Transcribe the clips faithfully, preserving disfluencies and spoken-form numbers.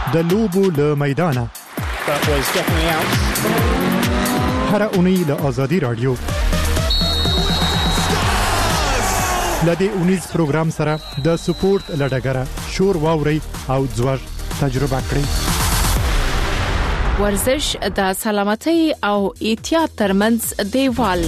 د لوبو له میدانه هر اونۍ له آزادي رادیو لدې اونیز پروګرام سره د سپورت لډګره شور واوري او ځوړ تجربه کړئ. ورزش د سلامتۍ او احتیاط ترمنځ دیوال.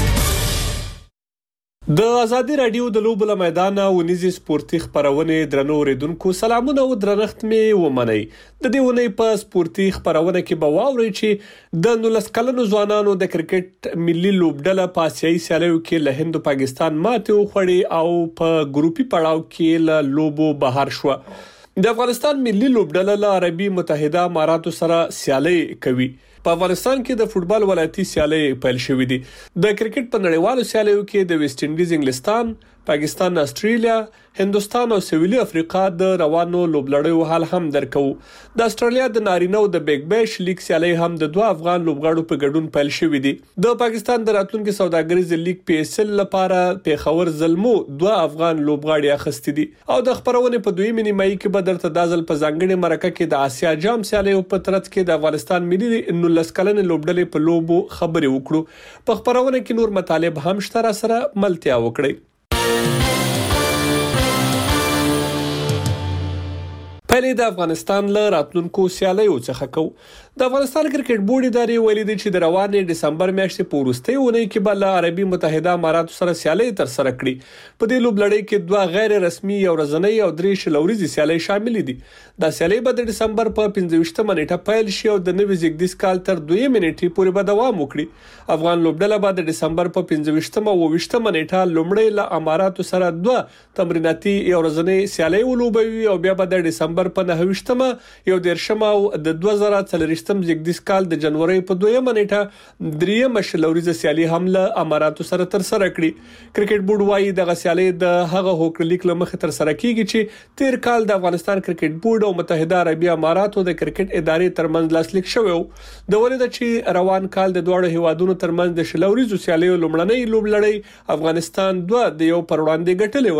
د آزادي رادیو د لوبو له میدانه ونیزي سپورتي خبرونه درنو اوریدونکو سلامونه او درنښت می ومنئ. د دې ونې په سپورتي خبرونه کې به واورئ چې د نولس کلنو ځوانانو د کرکټ ملي لوبډله په آسیایي سیالیو کې له هند او پاکستان ماته وخوړې او په ګروپي پړاو کې له لوبو بهر شو. د افغانستان ملي لوبډله له عربي متحده اماراتو سره سیالي کوي. په افغانستان کې د فوتبال ولایتي سیالي پیل شوې دي. د کرکټ په نړیوالو سیالیو کې د ویسټ انډیز انګلستان، پاکستان، استرالیا، هندستان او سویلي افریقا د روانو لوبلړیو حال هم درکو. د استرالیا د نارینه او د بیگ بیش لیگ سیالي هم د دوه افغان لوبغاړو په ګډون پیل شوې دي. د پاکستان د راتلونکو سوداګریز لیگ پی اس ال لپاره پیښور زلمو دوه افغان لوبغاړي اخستي دي. او د خبرونه په دویمه نیمایي کې به درته دازل په ځانګړي مرکه کې د آسیا جام سیالي په ترڅ کې د افغانستان ملي نولس کلنې لوبډلې په لوبو خبرې وکړو. په خبرونه کې نور مطالب هم شته سره ملتیا وکړي. پهلې د افغانستان له راتلونکو سیالیو څخه کو. د افغانستان کرکټ بورډ ادارې ویلي دي چې د روانې دسمبر میاشتې په وروستۍ اونۍ کې به له عربي متحده اماراتو سره سیالي تر سره کړي. په دې لوبلړۍ کې دوه غیر رسمي او ورځنۍ او درې شلوريزي سیالي شامل دي. دا سیالي به د دسمبر په پنځه ویشتمه نیټه پیل شي او د نوي زیږدیز کال تر دویمه نیټې پورې به دوام وکړي. افغان لوبډله به د دسمبر په پنځه ویشتمه او ویشتمه نیټه لومړی له اماراتو سره دوه تمریناتي او ورځنۍ سیالي ولوبوي او بیا به د دسمبر په نهه ویشتمه یو دیرشمه او د دوه زره څلورویشتم زیږدیز کال د جنوري په دویمه نیټه دریمه شلوريزه سیالي هم له اماراتو سره تر سره کړي. کرکټ بورډ وايي د غسیالي د هغه هوکړلیک لمخ تر سره کیږي چې تیر کال د افغانستان کرکټ بورډ او متحده عربي اماراتو د کرکټ ادارې ترمنځ لاسلیک شوی و. د ولید چې روان کال د دوه هیوادونو ترمنځ د شلوريزو سیالیو لومړنۍ لوبلړۍ افغانستان دوه د یو پر وړاندې ګټلې و.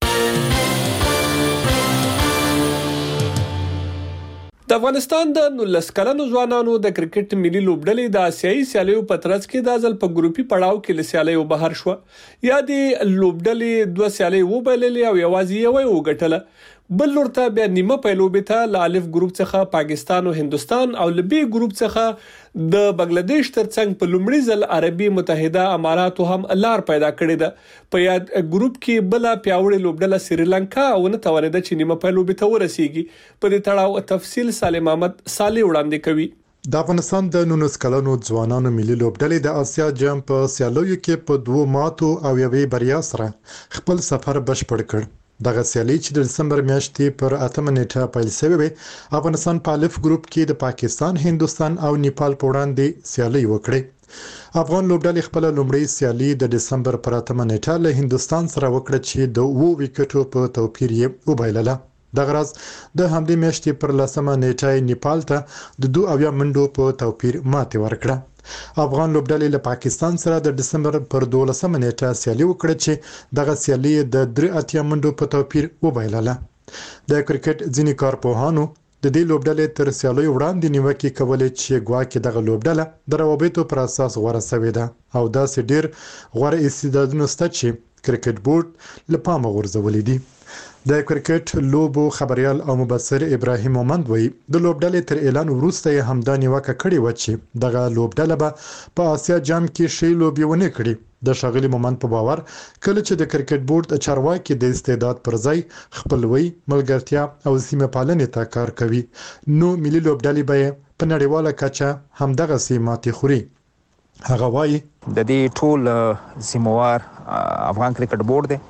د افغانستان د نولس کلنو ځوانانو د کرکټ ملي لوبډلې د آسیایي سیالیو په ترڅ کې د ځل په ګروپي پړاو کې له سیالیو بهر شو. یا د لوبډلې دوه سیالي وبللې او یوازې یو وګټله. بل لورته بیا نیمه پیلوبې ته ل الف ګروپ څخه پاکستان او هندستان او ل بی ګروپ څخه د بنگلاديش ترڅنګ په لومړي ځل عربي متحده اماراتو هم لار پیدا کړې ده. په یاد ګروپ کې بل پیاوړی لوبډله سریلانکا او نه توانیده چې نیمه پیلوبې ته ورسیږي. په دې تړاو تفصیل سالم احمد صالح وړاندې کوي. د افغانستان د نولس کلنو ځوانانو ملي لوبډلې د آسیا جام په سیالیو کې په دوه ماتو او یوې بریا سره خپل سفر بشپړ کړ. دغه سیالي چې د دسمبر میاشتې پر اتمه نیټه پیل شوې وي، افغانستان په الف ګروپ کې د پاکستان، هندستان او نیپال په وړاندې سیالي وکړه. افغان لوبډلې خپل لومړی سیالي د دسمبر پر اتمه نیټه له هندستان سره وکړه چې د اوو وکټو په توپیر یې وبایلله. دغه راز د همدې میاشتې پر لسمه نیټه نیپال ته د دوه اویا منډو په توپیر ماتې ورکړه. افغان لوبډلې له پاکستان سره د دسمبر پر دولسمه نیټه سیالي وکړه چې دغه سیالي د درې اتیا منډو په توپیر وبایلله. د کرکټ ځینې کارپوهانو د دې لوبډلې تر سیالي وړاندې نیوکې کولې چې ګواکې دغه لوبډله د روابطو پر اساس غوړه شوې ده او داسې ډېر غوړه استعدادونه شته چې کرکټ بورډ له پامه غورځولې دي. د کرکټ لوبو خبريال او مبصر ابراهیم مومند وایي د لوبډلې تر اعلان وروسته یې همدا نیوکه کړې و چې دغه لوبډله به په آسیا جام کې شی لوبي ونه کړي. د شاغلي مومند په باور کله چې د کرکټ بورډ چارواکي د استعداد پر ځای خپلوي، ملګرتیا او سیمه پالنې ته کار کوي، نو ملي لوبډلې به په نړیواله کچه همدغه سیماتي خوري. هغه وایي د دې ټول سیموار افغان کرکټ بورډ دی،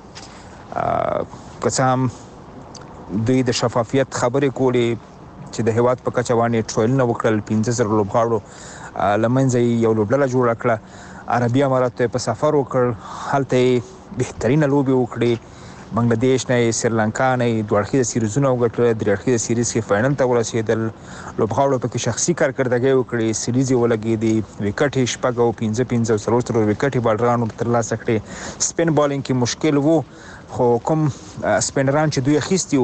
قسم دوی د شفافیت خبرې کولې چې د هیواد په کچه باندې ټرایلونه وکړل، پنځه زره لوبغاړو لمنځه یو لوبډله جوړه کړه. عربي اماراتو په سفر وکړ، هلته بهترینه لوبې وکړې. بنگلاديش نه، سریلانکا نه دوه اړخیزه سیریزونه وګټل، درې اړخیزه سیریز کې فاینل ته ورسېدل. لوبغاړو پکې شخصي کارکردګي وکړې، سیریز یې ولګېدې، وکټ یې شپږ او پنځه پنځه او څلور څلور وکټ یې بالرانو ترلاسه کړې. سپین بالینګ کې مشکل وو، خو کوم سپینران چې دوی اخیستي وو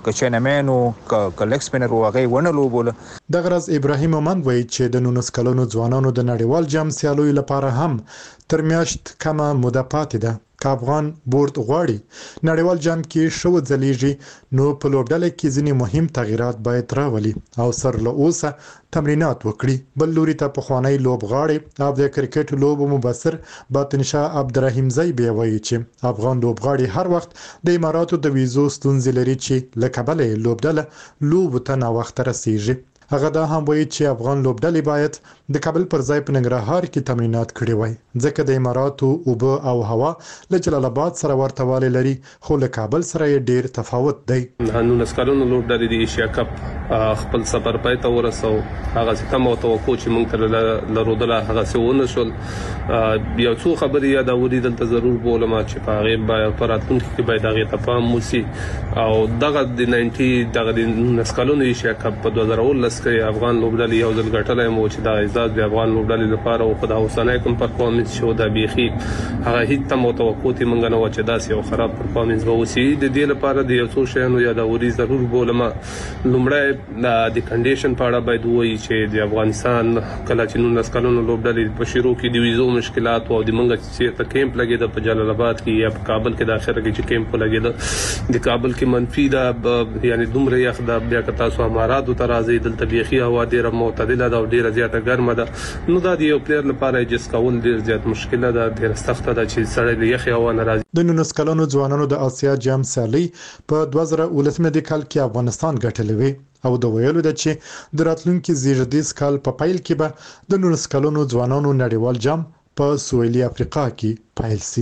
کچنمنو کلیکس سپینر وغه ونه لوبول. د غرض ابراهیم مومند وایي چې د نولس کلونو ځوانانو د نړیوال جام سیالیو لپاره هم تر میاشت کمه موده پاتې ده. که افغان بورډ غواړي نړیوال جام کې شو ځلیږي نو په لوبډله کې ځینې مهم تغیرات باید راولي او سر له اوسه تمرینات وکړي. بل لوري ته پخوانی لوبغاړي او د کرکټ لوبو مبصر باطنشاه عبدالرحیم زیبی وایي چې افغان لوبغاړي هر وخت د اماراتو د ویزو ستونزې لري چې له کبله لوبډله لوبو ته ناوخته رسیږي. هغه دا هم وایي چې افغان لوبډلې باید د کابل پر ځای په ننګرهار کې تمرینات کړي وای ځکه د اماراتو اوبه او هوا له جلال آباد سره ورته والی لري خو له کابل سره یې ډیر تفاوت دی. نولس کلونو لوبډلې د ایشیا کپ خپل سفر پای ته ورسو هغه څه کوم توقع چې موږ تر لرودله هغه څه ونه شول. یو څو خبرې یادولې دلته ضرور بولم چې په هغه باید پراتونکو کې باید هغه ته پام وسی او دغه د نولس دغه د نولس کلونو ایشیا کپ په دوه زره ولس کې افغان لوبډلې یو ځل ګټلای مو چې دا عزت د افغان لوبډلې لپاره او خدای اوسنۍ کوم پرفورمنس شو دا بيخي هغه هیڅ تم توقع تی مونږ نه و چې دا یو خراب پرفورمنس به وسی. د دې لپاره د یو څو شیانو یادوري ضرور بولم. لومړی د کنډیشن په اړه باید وایي چې د افغانستان کله چې نولس کلونو لوبډلې په شروع کې د ویزو مشکلات او د مونږ چې ته کیمپ لګید په جلال آباد کې یا په کابل کې د اخر کې چې کیمپ لګید د کابل کې منفي دا یعنی دومره یخ دا بیا که تاسو اماراتو ته راځي دلته بيخي هوا ډیره معتدله ده او ډیره زیاته ګرمه ده نو دا د یو پلیر لپاره جس کول ډیر زیات مشکله ده ډیره سخته ده چې سړی د یخ هوا نه راځي. د نولس کلونو ځوانانو د آسیا جام سیالي په دوه زره ولس کال کې افغانستان ګټلې وي او د ویلو ده چې د راتلونکي زیږدیز کال په پیل کې به د نولس کلونو ځوانانو نړیوال جام په سویلي افریقا کې پیل شي.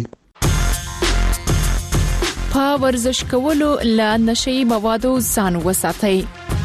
په ورزش کولو له نشئی موادو ځان وساتئ.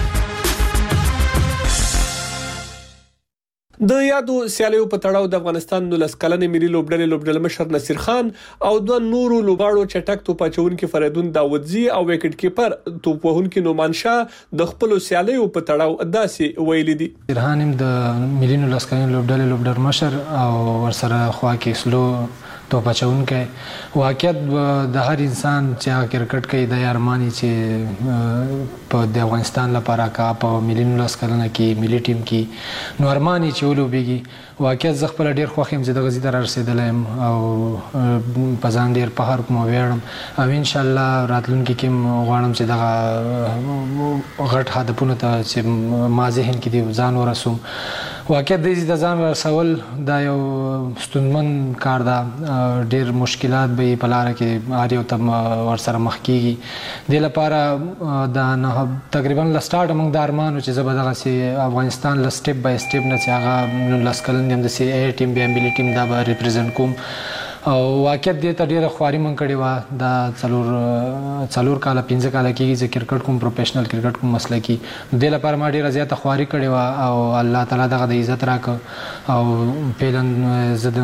د یادو سیالیو په تړاو د افغانستان نولس کلنې ملي لوبډلې لوبډل مشر نصیر خان او دوه نورو لوبغاړو چټک توپ اچونکي فریدون داودزی او وکټ کیپر توپ وهونکي نومان شاه د خپل سیالیو په تړاو داسې ویل دي. رحانم د ملي نولس کلنې لوبډلې لوبډر مشر او ورسره خوا کې سلو توپ اچونکي واقعیت د هر انسان چې کرکټ کوي د ارمانی چې په د افغانستان لپاره کا په ملي نولس کلنه کې ملي ټیم کې نو ارمانی چې ولوبېږي واقعیت زه خپل ډیر خوښ یم چې د غزي تر رسیدلم او په ځان ډیر په هر کوم ویړم او ان شاء الله راتلونکي کې غواړم چې دغه غټ هدفونه ته چې ما ذهن کې دی ځان ورسوم. واقعیت د ځان ورسول دا یو ستونزمن کار ده ډیر مشکلات به په لار کې هر یو تم ورسره مخ کیږي. د لپاره د نه تقریبا ل سٹارټ موږ د ارمانو چې زبردغه سي افغانستان ل سټپ بای سټپ نه چې هغه لاس کلن د سي اي ټیم بیا ملي ټیم دا به ریپرزنټ کوم او واقعیت دې ته ډیره خواري من کړی و دا څلور څلور کال پنځه کال کېږي چې کرکټ کوم پروفیشنل کرکټ کوم مسلکی د لپاره ما ډیره زیاته خواري کړی و او الله تعالی دغه د عزت راک او پیلن زد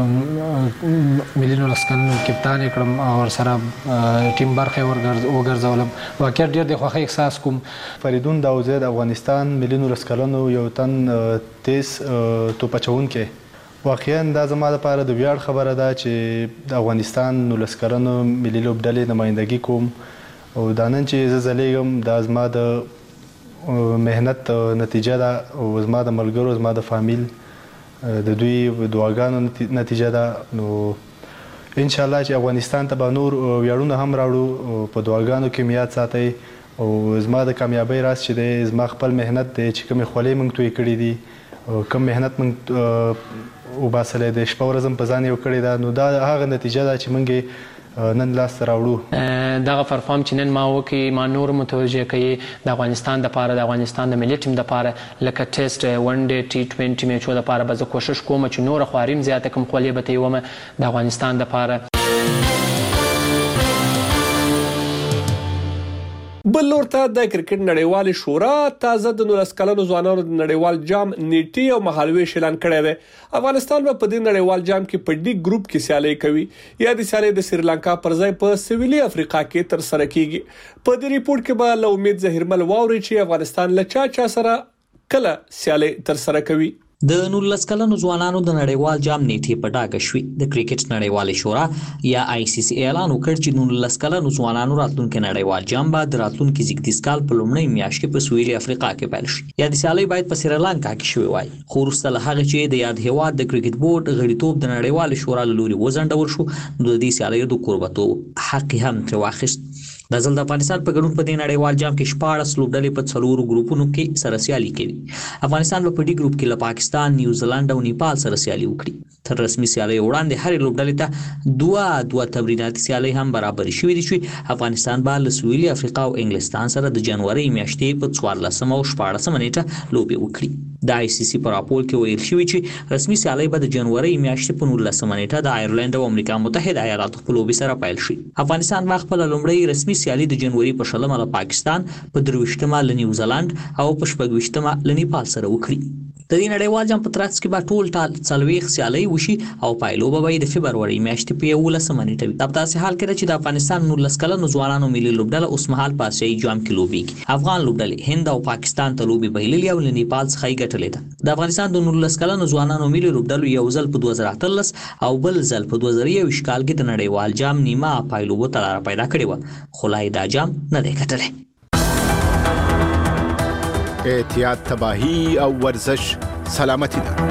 ملي نولس کلن کپتان کړم او سره ټیم برخه ورګرځولم. واقعیت ډیر د خوښۍ احساس کوم. فریدون داودزی د افغانستان ملي نولس کلن یو تن تیز توپ اچونکی واقعا دا زما لپاره د ویاړ خبره ده چې د افغانستان نولس کلنو ملي لوبډلې نمائندګي کوم او دا نن چې زه ځلیږم دا زما د مهنت نتیجه ده او زما د ملګرو زما د فامیل د دوی دعاګانو نتیجه ده. نو ان شاء الله چې افغانستان ته به نور ویاړونه هم راوړو په دعاګانو کې مې یاد ساتئ او زما د کامیابۍ راز چې دی زما خپل مهنت دی چې کومې خولۍ موږ توی کړي دي کوم مهنت موږ وباسلې د شپه ورځم په ځان یو کړی دا نو دا هغه نتیجه ده چې موږ نن لاس راوړو. دغه پرفارم چې نن ما وکي ما نور متوجه کوي د افغانستان د پاره د افغانستان د ملي ټیم د پاره لکه ټیسټ ون ډے ټي ټوینټي میچو د پاره به زه کوشش کوم چې نور خواریم زیاته کوم خولې به ته ومه د افغانستان د پاره. بل لور ته د کرکټ نړیوال شورا تازه د نولس کلنو ځوانانو د نړیوال جام نیټي او مهالويش اعلان کړی دی. افغانستان په دې نړیوال جام کې په ډي ګروپ کې سیالي کوي. یا د سیالي د سریلانکا پر ځای په سویلي افریقا کې تر سره کیږي. په دې ریپورت کې به له امید زهرمل واوري چې افغانستان له چا چا سره کله سیالي تر سره کوي. د نولس کلنو ځوانانو د نړیوال جام نیټې په ډاګه شوې. د کرکټ نړیوالې شورا یا آی سی سی اعلان وکړ چې نولس کلنو ځوانانو راتلونکي نړیوال جام به د راتلونکي زیږدیز کال په لومړۍ میاشت کې په سویلي افریقا کې پیل شي. یا د سیالۍ باید په سریلانکا کې شوی وای. خو وروسته له هغه چې د یاد هیواد د کرکټ بورډ غړیتوب د نړیوالې شورا له لوري وځنډول شو، نو د دې سیالیو د کوربتوب حق هم ترې واخیست. د ځل د افغانستان په ګډون په دې نړیوال جام کې شپاړس لوبډلې په څلورو ګروپونو کې سره سیالي کوي. افغانستان په ډي ګروپ کې له پاکستان، نیوزیلند او نیپال سره سیالي وکړي. تر رسمي سیالۍ وړاندې هرې لوبډلې ته دوه دوه تمریناتي سیالۍ هم برابر شوې دي چې افغانستان به له سویلي افریقا او انګلستان سره د جنوري میاشتې په څوارلسمه او شپاړسمه نیټه لوبې وکړي. د آی سی سی په راپور کې ویل شوی چې رسمي سیالۍ به د جنوري میاشتې په نولسمه نیټه د آیرلند او امریکا متحده ایالاتو په لوبې سره پیل شي. افغانستان به خپله لومړۍ رسمي سیالي د جنوري په شلمه له پاکستان، په درویشتمه له نیوزیلند او په شپږویشتمه له نیپال سره وکړي. د دې نړیوال جام په ترڅ کې به ټول ټال څلوېښت سیالۍ وشي او پایلوبه به د فبروري میاشتې په یولسمه نیټه وي. دا په داسې حال کې ده چې د افغانستان نولس کلنو ځوانانو ملي لوبډله اوسمهال په اسیایي جام کې لوبېږي. افغان لوبډلې هند او پاکستان ته لوبې بایللې او له نیپال څخه یې ګټلې ده. د افغانستان د نولس کلنو ځوانانو ملي لوبډلو یو ځل په دوه زره اتلس او بل ځل په دوه زره یوویشت کال کې د نړیوال جام نیمه پایلوبو ته لاره پیدا کړې وه، خو لا یې دا جام نه دی ګټلی. احتیاط، تباهی او ورزش سلامتی ده.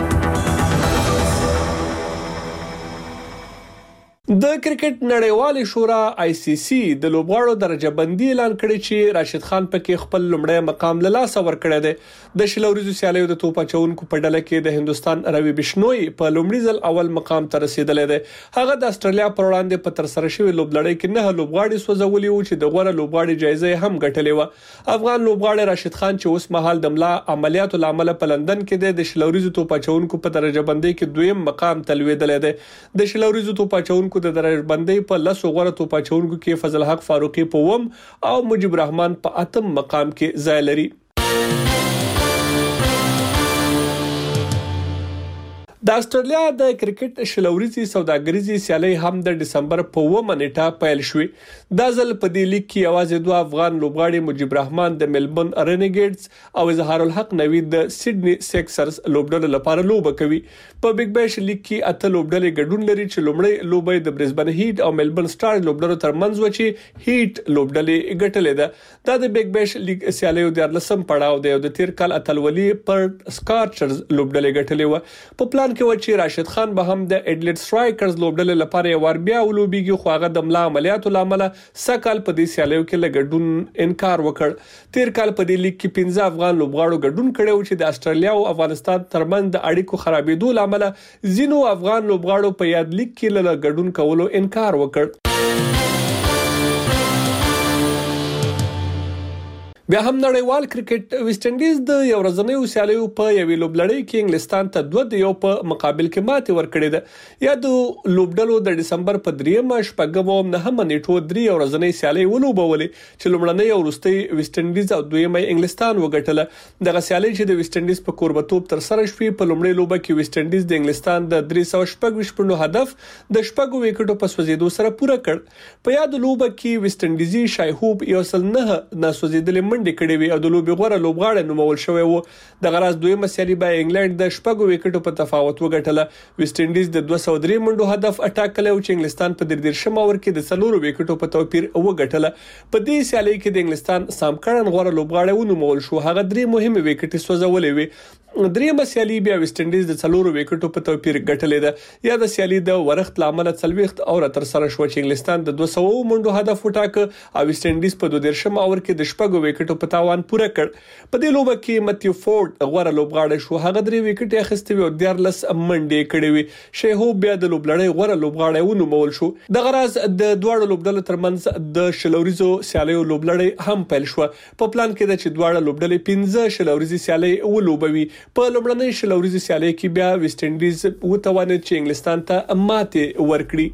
د کرکټ نړیوالې شورا آی سی سی د لوبغاړو درجه بندي اعلان کړی چې راشد خان پکې خپل لومړی مقام له لاسه ورکړی دی. د شل ورځو سیالیو د توپ اچونکو په ډله کې د هندستان روي بشنوي په لومړي ځل اول مقام ته رسیدلی دی. هغه د استرالیا پر وړاندې په ترسره شوې لوبلړۍ کې نه لوبغاړي سوځولي وو چې د غوره لوبغاړي جایزه هم ګټلې وه. افغان لوبغاړی راشد خان چې اوس مهال د ملا عملیاتو له امله په لندن کې دی، د شل ورځو توپ اچونکو په درجه بندۍ کې دویم مقام ته لوېدلی دی. د شل ورځو توپ اچونکو د درجه بندۍ په لسو غوره توپ اچونکو کې فضل حق فاروقي په اووم او مجيب الرحمن په اتم مقام کې ځای لري. د استرالیا د کرکټ شلوريزي سوداګریزي سیالي هم د دسمبر په اوومه نیټه پیل شوې. دا ځل په دې لیګ کې یوازې دوه افغان لوبغاړي مجيب الرحمن د ملبورن رینیګیډز او اظهار الحق نوید د سیډني سیکسرز لوبډلو لپاره لوبه کوي. په بیگ بیش لیګ کې اته لوبډلې ګډون لري چې لومړی لوبه د برزبن هیټ او ملبورن سټار لوبډلو ترمنځ و چې هیټ لوبډلې ګټلې ده. دا د بیگ بیش لیګ سیالیو د لسم پړاو دی او د تیر کال اتلولي پر سکارچرز لوبډلې ګټلې و. په پلان کې و چې راشد خان به هم د اډلېټ سټرایکرز لوبډلې لپاره یو ور بیا ولوبېږي، خو هغه د ملا عملیاتو لامل سکهال په دې سیالیو کې له ګډون انکار وکړ. تیر کال په دې لیګ کې پنځه افغان لوبغاړو ګډون کړی چې د استرالیا او افغانستان ترمنځ د اړیکو خرابېدو لامل ځینو افغان لوبغاړو په یاد لیګ کې له ګډون کولو انکار وکړ. بیا هم نړیوال کرکټ ویسټ انډیز د یو ورځنیو سیالیو په یوې لوبلړۍ کې انګلستان ته دوه د یو په مقابل کې ماتې ورکړې ده. یا د لوبډلو د دسمبر په دریمه شپږمه او نهمه نیټو درې ورځنۍ سیالۍ ولوبولې چې لومړنۍ او وروستۍ ویسټ انډیز او دویمه انګلستان وګټله. دغه سیالۍ چې د ویسټ انډیز په کوربتوب تر سره شوې، په لومړۍ لوبه کې ویسټ انډیز د انګلستان د درې سوه شپږ ویشت پوینټو هدف د شپږو وکټو په سوځېدو سره پوره کړ. په یاد لوبه کې ویسټ انډیزي شایهوب یو سل نه ناسوځېدلې منډې کړې وي او د لوبې غوره لوبغاړی نومول شوی و. دغه راز دویمه سیالي به انګلند د شپږو وکټو په تفاوت وګټله. ویسټ انډیز د دوه سوه درې منډو هدف اټاکلی او چې انګلستان په درې دېرشم اوور کې د څلورو وکټو په توپیر وګټله. په دې سیالۍ کې د انګلستان سام کرن غوره لوبغاړی ونومول شو، هغه درې مهمې وکټې سوځولې وي. دریمه سیالي بیا ویسټ انډیز د څلورو وکټو په توپیر ګټلې ده. یا د سیالي د ورښت لامل څلوېښت اوره تر سره شو چې انګلستان د دوه سوه منډو هدف وټاکه او ویسټ انډیز په دوه دېرشم اوور کې د شپږو وکټو په تاوان پوره کړ. په دې لوبه کې متیو فورډ غوره لوبغاړی شو، هغه درې وکټې اخیستې وي او دیارلس منډې کړې وي. شیهوب بیا د لوبلړۍ غوره لوبغاړی ونومول شو. دغه راز د دواړو لوبډلو ترمنځ د شل ورځو سیالیو لوبلړۍ هم پیل شوه. په پلان کې ده چې دواړه لوبډلې پنځه شل ورځې سیالۍ ولوبوي. په لومړنۍ شل ورځې سیالۍ کې بیا ویسټ انډیز وتوانید چې انګلستان ته ماتې ورکړي.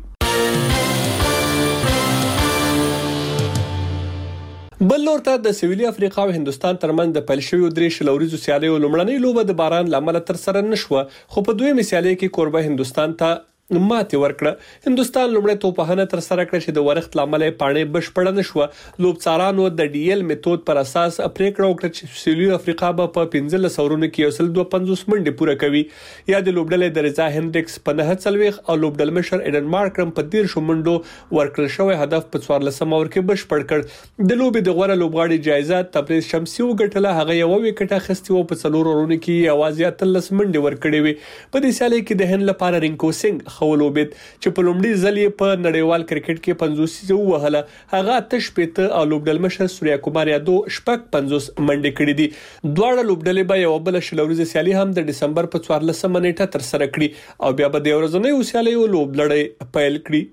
بل لور ته د سویلي افریقا او هندستان ترمنځ د پیل شویو درې شل ورځو سیالیو لومړنۍ لوبه د باران لامل تر سره نشوه، خو په دویمه سیالۍ کې کوربه هندستان ته ماتې ورکړه. هندستان لومړی توپخانه تر سره کړه چې د ورښت لامل پاڼې بشپړه نشوه. لوبڅارانو د ډي ایل میتود پر اساس پریکړه وکړه چې سویلي افریقا به په پنځلس اورونو کې یو سل دوه پنځوس منډې پوره کوي. یا د لوبډلې د رضا هندرکس په نه څلويخ او لوبډل مشر ایډن مارکرم په دېرش منډو ورکړل شوی هدف په څوارلسم اور کې بشپړ کړ. د لوبې د غوړه لوبغاړي جایزه تبریز شمسي وګټله. هغه یو وکټه اخیستې و په څلور اورونو کې یوازې اتلس منډې ورکړې وې. په دې سیالۍ کې د هند لپاره رینکو سنگ خولوبید چې په لومړي ځل یې په نړیوال کرکټ کې پنځوس وهله. هغه تش پېته او لوبډل مشر سوریا کومار یادو شپږ پنځوس منډې کړې دي. دواړه لوبډلې به یو بل شلوريزه سیالي هم د دسمبر په څوارلسمه نیټه تر سره کړي او بیا به د ورځنۍ سیالیو لوبډلې پیل کړي.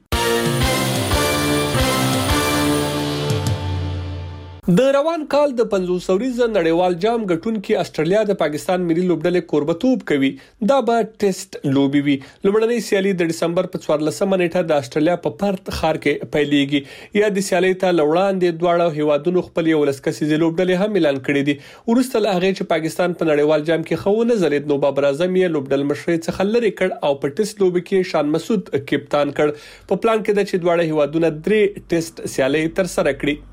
د روان کال د پنځوس اوریزه نړیوال جام ګټونکي استرالیا د پاکستان ملي لوبډلې کوربتوب کوي. دا به ټیسټ لوبي وي. لومړنۍ سیالي د دسمبر په څوارلسمه نیټه د استرالیا په پرت ښار کې پیلېږي. یا د سیالۍ ته لوړاندې دواړه هیوادونو خپل یو لس کسیزه لوبډلې هم اعلان کړې دي. ورسته له هغه چې پاکستان په نړیوال جام کې خو نه زلید نو بابر اعظم یې لوبډل مشرۍ څخه لري کړ او په ټیسټ لوبي کې شان مسعود کپتان کړ. په پلان کې د چې دواړه هیوادونه درې ټیسټ سیالۍ تر سره کړي.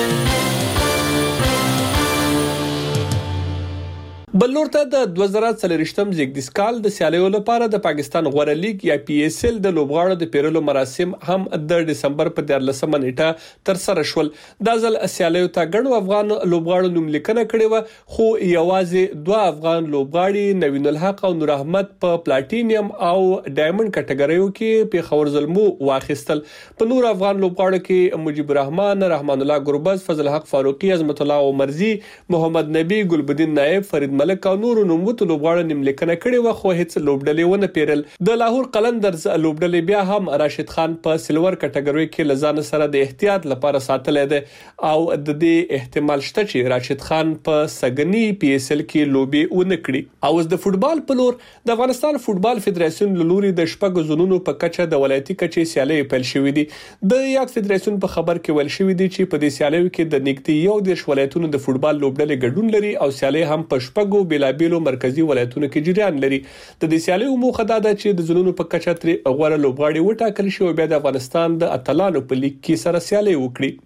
بلور ته د دوه زره څلوېښتم زیږدیز کال د سیالیو لپاره د پاکستان غوړه لیګ یا پی ایس ایل د لوبغاړو د پیرلو مراسم هم د دسمبر په دیارلسمه نیټه تر سره شول. دا ځل سیالیو ته ګڼو افغان لوبغاړو نوملیکنه کړې و خو یوازې دوه افغان لوبغاړي نوین الحق او نور احمد په پلاټینیم او ډایمنډ کټګوریو کې په خور زلمو واخیستل. په نور افغان لوبغاړو کې مجيب الرحمن، رحمان الله ګربز، فضل حق فاروقي، عظمت الله عمرزي، محمد نبی، ګلبدین نائب، فرید ملک او نور نوموتو لوبغاړو نوملیکنه کړې و خو هیڅ لوبډلې ونه پیرل. د لاهور قلندرز لوبډلې بیا هم راشد خان په سلور کټګوري کې لزان سره د احتیاط لپاره ساتلې ده او د دې احتمال شته چې راشد خان په سګنی پی ایس ایل کې لوبي ونه کړي. او د فوتبال په لور د افغانستان فوتبال فدراسیون لوري د شپږ زونونو په کچه د ولایتي کچې سیالۍ پیل شوې دي. د یاد فدراسیون په خبر کې ویل شوې دي چې په دې سیالیو کې د نږدې یو دیرش ولایتونو د فوتبال لوبډلې ګډون لري او سیالۍ هم په شپږ بیلابیلو مرکزی ولایتونو کې جریان لري. د دې سیالیو موخه دا ده چې د زونونو په کچه تر غوړه لوبغاړي وټاکل شي او بیا د افغانستان د اتلانو په لیګ کې سره سیالي وکړي.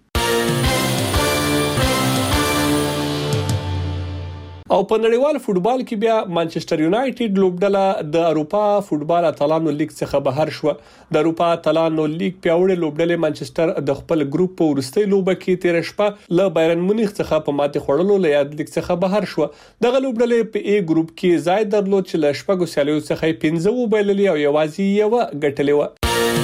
او په نړیوال فوتبال کې بیا مانچستر یونایټډ لوبډله د اروپا فوتبال اتلانو لیګ څخه بهر شو. د اروپا اتلانو لیګ پیاوړی لوبډله مانچستر د خپل ګروپ په ورستۍ لوبه کې تیر شپه له بایرن مونیخ څخه په ماتې خوړلو له یاد لیګ څخه بهر شو. دغه لوبډله په ای ګروپ کې ځای درلود چې له شپږو سیالیو څخه پنځه وبایللې او یوازې یو ګټلې و.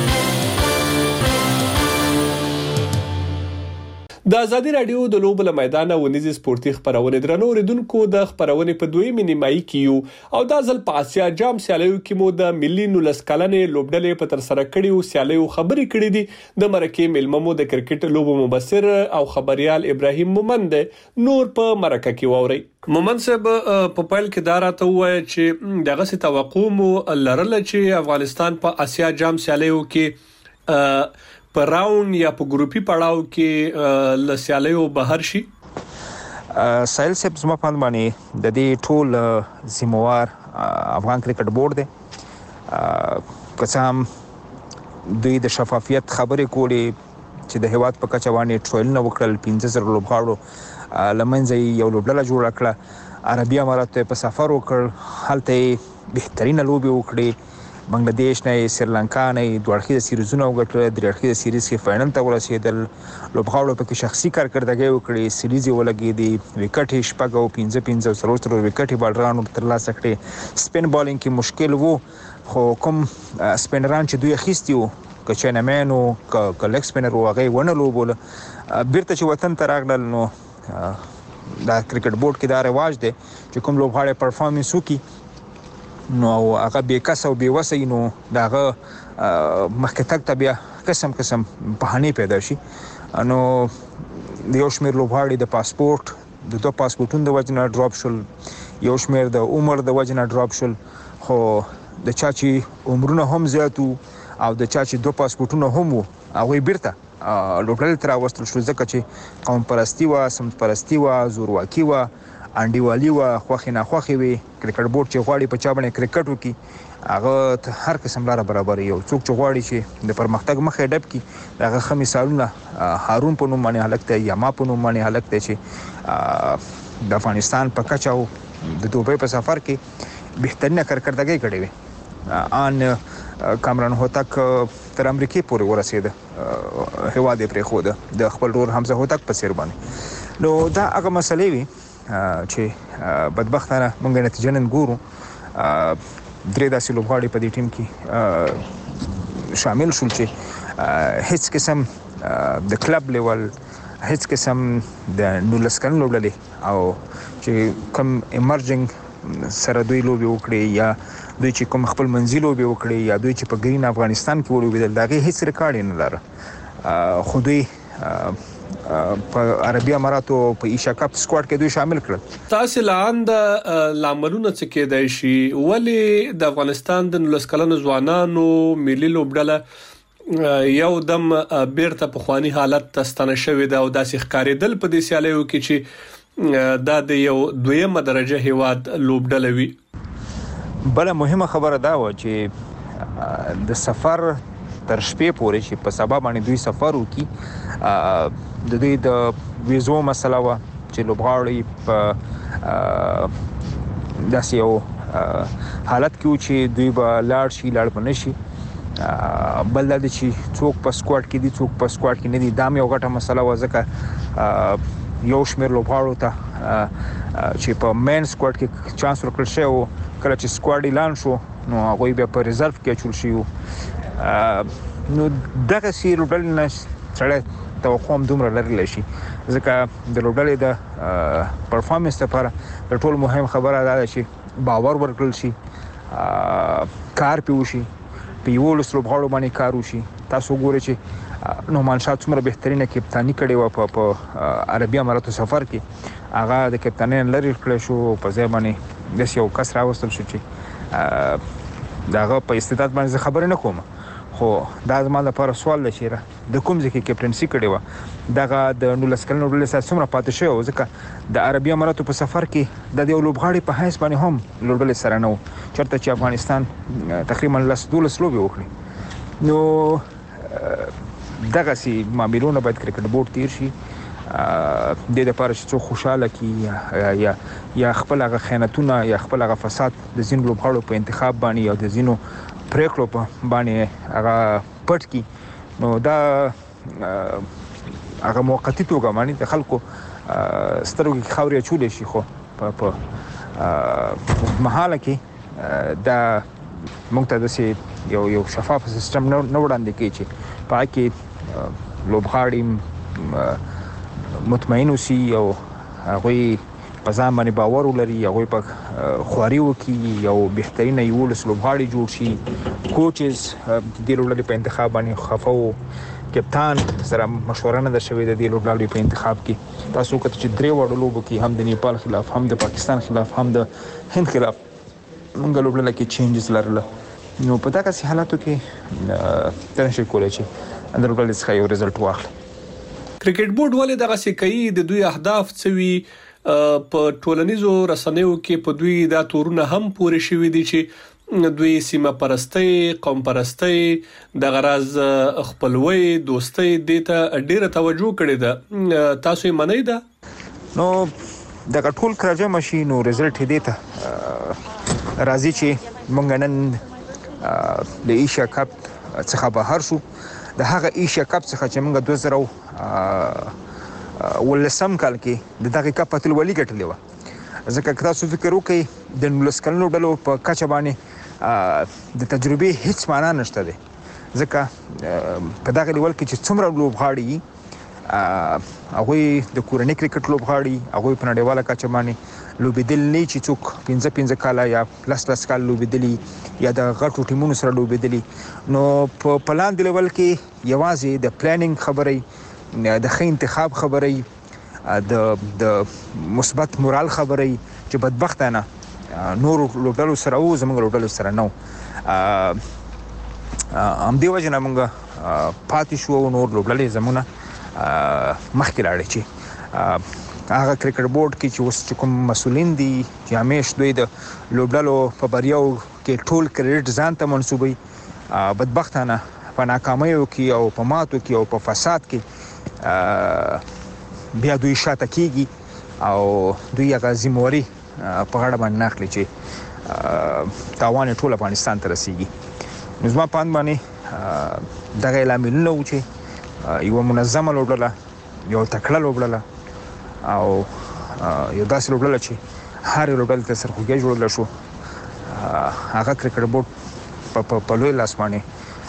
د ازادي رادیو د لوبو له میدانه ونیزي سپورتي خبرونه درنو ریدونکو د خبرونه په دویمه نیمایي کې یو او د ځل په اسیا جام سیالیو کې مو د ملي نولس کلنې لوبډلې په تر سره کړیو سیالیو خبرې کړې دي. د مرکه ملممو د کرکټ لوبو مبصر او خبريال ابراهيم مومند نور په مرکه کې ووري. مومند صاحب په پایل کې دا راته وایي چې دغه څه توقع مو لرله چې افغانستان په اسیا جام سیالیو کې په راوند یا په ګروپي پړاو کې ل سیالیو بهر شي. سایل صاحب زما په باندې د دې ټول ذمہوار افغان کرکټ بورډ دی. قسم دوی د شفافیت خبرې کولې چې د هیواد په کچه باندې ټرایلونه وکړل، پنځه زره لوبغاړو لمنځه یو لوبډله جوړه کړه، عربي امارات په سفر وکړ، هلته بهترینه لوبي وکړي. بنگلاديش نه، سریلانکا نه دوه اړخیزه سیریزونه وګټل، درې اړخیزه سیریز کې فائنل ته ورسېدل. لوبغاړو په کې شخصي کارکردګي وکړي، سیریز یې ولګېدې، وکټ شپږ او پنځه پنځه او څلور څلور وکټ بالرانو ترلاسه کړي. سپین بالینګ کې مشکل وو خو کوم سپینران چې دوی اخیستي وو که چینمن او که لیګ سپینر وو هغه ونه لوبول. بیرته چې وطن ته راغلل نو دا کرکټ بورډ کې دا رواج دی چې کوم لوبغاړی پرفارمنس وکړي نو هغه به کس او به وسې نو داغه مخکې تک ته بیا قسم قسم بهانه پیدا شي. نو د یو شمېر لوبغاړي د پاسپورت د دوه پاسپورتونو د وجه نه ډراپ شول، یو شمېر د عمر د وجه نه ډراپ شول، خو د چا چې عمرونه هم زیاتو او د چا چې دوه پاسپورتونه هم وو هغوی بیرته لوبډلې ته راوستل شو ځکه چې قوم پرستي وه، سمت پرستي وه، زورواکي وه، انډیوالي وه، خوښې ناخوښې وې. کرکټ بورډ چې غواړي په چا باندې کرکټ وکړي هغه هر قسم لاره برابر یو څوک چې غواړي چې د پرمختګ مخه ډب کی هغه خمي سالونه هارون په نوم باندې هلک دی یا ما په نوم باندې هلک دی چې د افغانستان په کچه او د دوبۍ په سفر کې بهترینه کارکردګي کړې وي ان کامران هوتک تر امریکای پورې ورسېده هواد یې پرېښوده د خپل ورور حمزه هوتک په څیر باندې نو دا هغه مسلې وي چې بدبختانه موږ نتیجه نن ګورو درې داسې لوبغاړي په دې ټیم کې شامل شول چې هیڅ قسم د کلب لیول هیڅ قسم د نولس کلن لوبډلې او چې کوم ایمرجنګ سره دوی لوبي وکړي یا دوی چې کوم خپل منځي لوبي وکړي یا دوی چې په ګرین افغانستان کې ولوبېدل دا هیڅ ریکارډ نه لري خو دوی په عربي اماراتو په ایشیا کپ سکواډ کې دوی شامل کړل. تاسو لاند لاملونه څه کېدای شي ولی د افغانستان د نولس کلنو ځوانانو ملي لوبډله یو دم بیرته په خواني حالت تستنه شوې ده او داسې ښکارېدل په دې سیالیو کې چې دا د یو دویمه درجه هیواد لوبډله وي. بل مهمه خبره دا و چې د سفر تر شپې پورې چې په سبا باندې دوی سفر وکړي د دوی د ویزو مسله و چې لوبغاړي په داسې یو حالت کې و چې دوی به لاړ شي لاړ به نه شي بل دا چې څوک په سکواډ کې دي څوک په سکواډ کې نه دي دا یو غټه مسله و ځکه یو شمېر لوبغاړو ته چې په مین سکواډ کې چانس ورکړل شوی و کله چې سکواډ اعلان شو نو هغوی بیا په ریزرف کې اچول شوي وو نو دغسې لوبډلې نه سړی توقع هم دومره لرلی شي ځکه د لوبډلې د پرفارمنس لپاره د ټولو مهم خبره دا ده چې باور ورکړل شي کار پې وشي په یولس لوبغاړو باندې کار وشي. تاسو ګورئ چې نعمان شاه څومره بهترینه کپتاني کړې وه په عربي اماراتو سفر کې هغه د کپتانۍ نه لرې کړی شو په ځای باندې داسې یو کس راوستل شو چې د هغه په استعداد باندې زه خبرې نه کوم خو دا زما لپاره سوال دی چې د کوم ځای کې کپټنسي کړې وه دغه د نولس کلنو لوبډلې سره څومره پاتې شوی و ځکه د عربي اماراتو په سفر کې د یو لوبغاړي په حیث باندې هم لوبډلې سره نه و چېرته چې افغانستان تقریبا لس دولس لوبې وکړي نو دغسې معاملونه باید کرکټ بورډ تیر شي د دې لپاره چې څوک خوشحاله کړي یا یا خپل هغه خیانتونه یا خپل هغه فساد د ځینو لوبغاړو په انتخاب باندې یا د ځینو پریکړو په باندې هغه پټ کی نو دا هغه موقتی توګه باندې د خلکو سترګو کې خاورې اچولی شي خو په محاله کې دا موږ ته داسې یو یو شفاف سیستم نه وړاندې کوي چې په هغه کې لوبغاړي مطمئن اوسي او هغوی په ځان باندې باور ولري هغوی په خواري وکړي یو بهترینه یولس لوبغاړي جوړ شي کوچز د دې لوبډلې په انتخاب باندې خفه و کپتان سره مشوره نه ده شوې د دې لوبډلې په انتخاب کې تاسو وکتل چې درې واړو لوبو کې هم د نیپال خلاف هم د پاکستان خلاف هم د هند خلاف موږ لوبډله کې چینجز لرله نو په دغسې حالاتو کې ته نشئ کولی چې د لوبډلې څخه یو رزلټ واخلي. کرکټ بورډ ولې دغسې کوي د دوی اهداف څه وي په ټولنیزو رسنیو کې په دوی دا تورونه هم پورې شوي دي چې دوی سیمه پرستۍ قوم پرستۍ د غرض خپلوي دوستۍ دې ته ډیره توجه کړې ده تاسو یې منئ ده نو دغه ټول کراجمه شي نو رزلټ یې دې ته راځي چې موږ نن د ایشیا کپ څخه بهر شو د هغه ایشیا کپ څخه چې موږ دوه زره ولسم کال کې د دغه کپ اتلولي ګټلې وه ځکه که تاسو فکر وکړئ د نولس کلنو ډلو په کچه باندې د تجربې هیڅ معنا نشته دی ځکه په دغه لیول کې چې څومره لوبغاړي هغوی د کورني کرکټ لوبغاړي هغوی په نړیواله کچه باندې لوبېدلي نه چې څوک پنځه پنځه کاله یا لس لس کال لوبېدلي یا د غټو ټیمونو سره لوبېدلي نو په لاندې لیول کې یوازې د پلانینګ خبرې د ښه انتخاب خبرې د د مثبت مورال خبرې چې بدبختانه نورو لوبډلو سره وو زموږ لوبډلو سره نه وو همدې وجې نه موږ پاتې شو او نور لوبډلې زموږ نه مخکې لاړې چې هغه کرکټ بورډ کې چې اوس چې کوم مسؤلین دي چې همیش دوی د لوبډلو په بریاو کې ټول کریډټ ځان ته منسوبوي. بدبختانه په ناکامیو کې او په ماتو کې او په فساد کې بیا دوی شاته کېږي او دوی هغه ذمهواري په غاړه باندې نه اخلي چې تاوان ټول افغانستان ته رسیږي. نو زما په اند باندې دغه لاملونه و چې یوه منظمه لوبډله یو تکړه لوبډله او یو داسې لوبډله چې هر یو لوبډلې ته سرخوږی جوړولی شو هغه کرکټ بورډ په لوی لاس باندې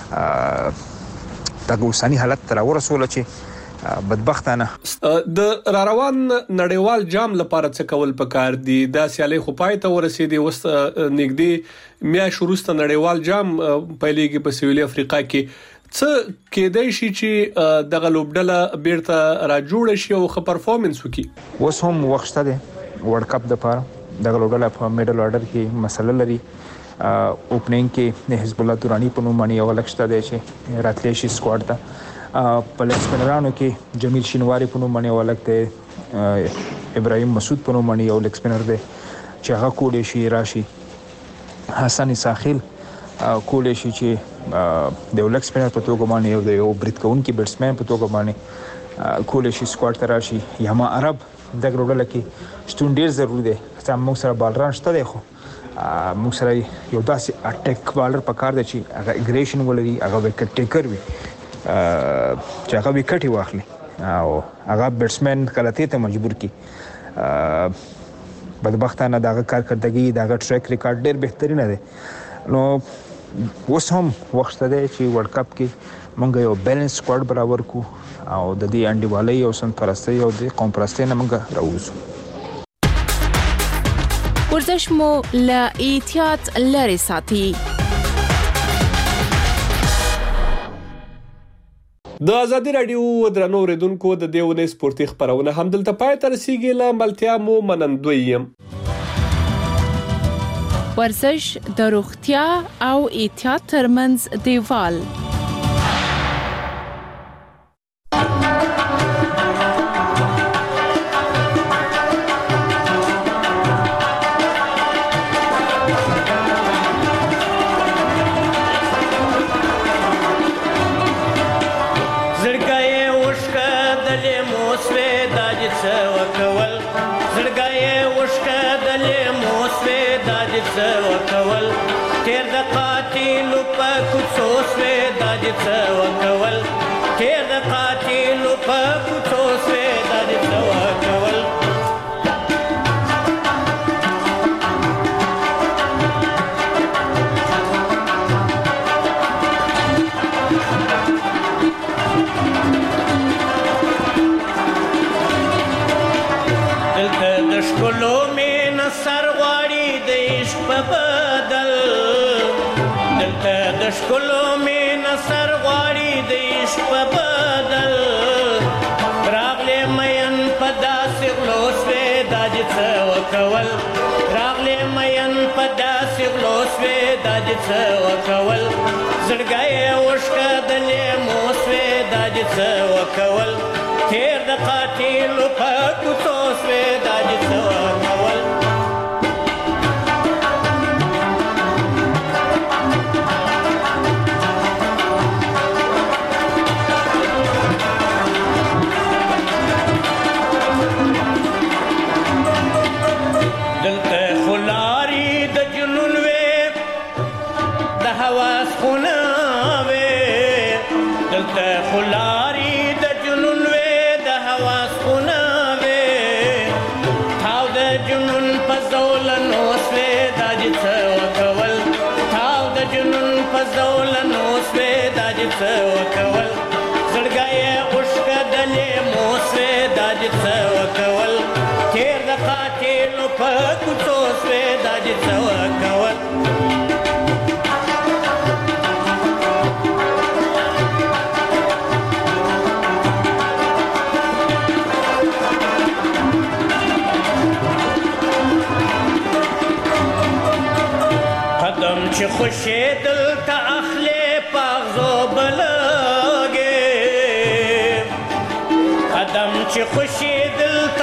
دغه اوسني حالت ته راورسوله چې بدبختانه د راروان نړیوال جام لپاره څه کول پکار دي؟ دا سیالي خو پای ته ورسېدي، اوس نږدې میاشت وروسته نړیوال جام پیلېږي په سویلي افریقا کې. څه کېدای شي چې دغه لوبډله بیرته راجوړه شي او ښه پرفارمنس وکړي؟ اوس هم وخت شته دی ورلډ کپ دپاره. دغه لوبډله په میډل آرډر کې مسله لري. اوپننګ کې د حزب الله دوراني په نوم باندې یو لک شته دی چې راتلی شي سکواډ ته. په لیګ سپینرانو کې جمیل شینواري په نوم باندې یو لک دی، ابراهیم مسعود په نوم باندې یو لیګ سپینر دی چې هغه کولی شي راشي. حسن ساخیل کولی شي چې د یو لیګ سپینر په توګه باندې یو د یو برید کوونکي بیټسمین په توګه باندې کولی شي سکواډ ته راشي. یما عرب دغه لوبډله کې شتون ډېر ضروري دی. موږ سره بالران شته دی خو موږ سره یو داسې اټیک بالر پکار دی چې هغه اګریشن ولري، هغه وکټ ټیکر وي چې هغه وکټ یې واخلي او هغه بیټسمین غلطۍ ته مجبور کړي. بدبختانه دغه کارکردګي دغه ټریک ریکارډ ډېر بهترینه دی. نو اوس هم وخت دی چې ورلډ کپ کې موږ یو بیلنس سکواډ برابر کړو او د دې انډیوالۍ او سنپرستۍ او د قوم پرستۍ نه موږ راووځو. ورزش مو له احتیاط لرې ساتي. د ازادي رادیو درنو اوریدونکو د دې ونې سپورتي خبرونه هم دلته پای ته رسیدي. له ملتیا مو منندوی یم. ورزش د روغتیا او احتیاط ترمنځ دیوال.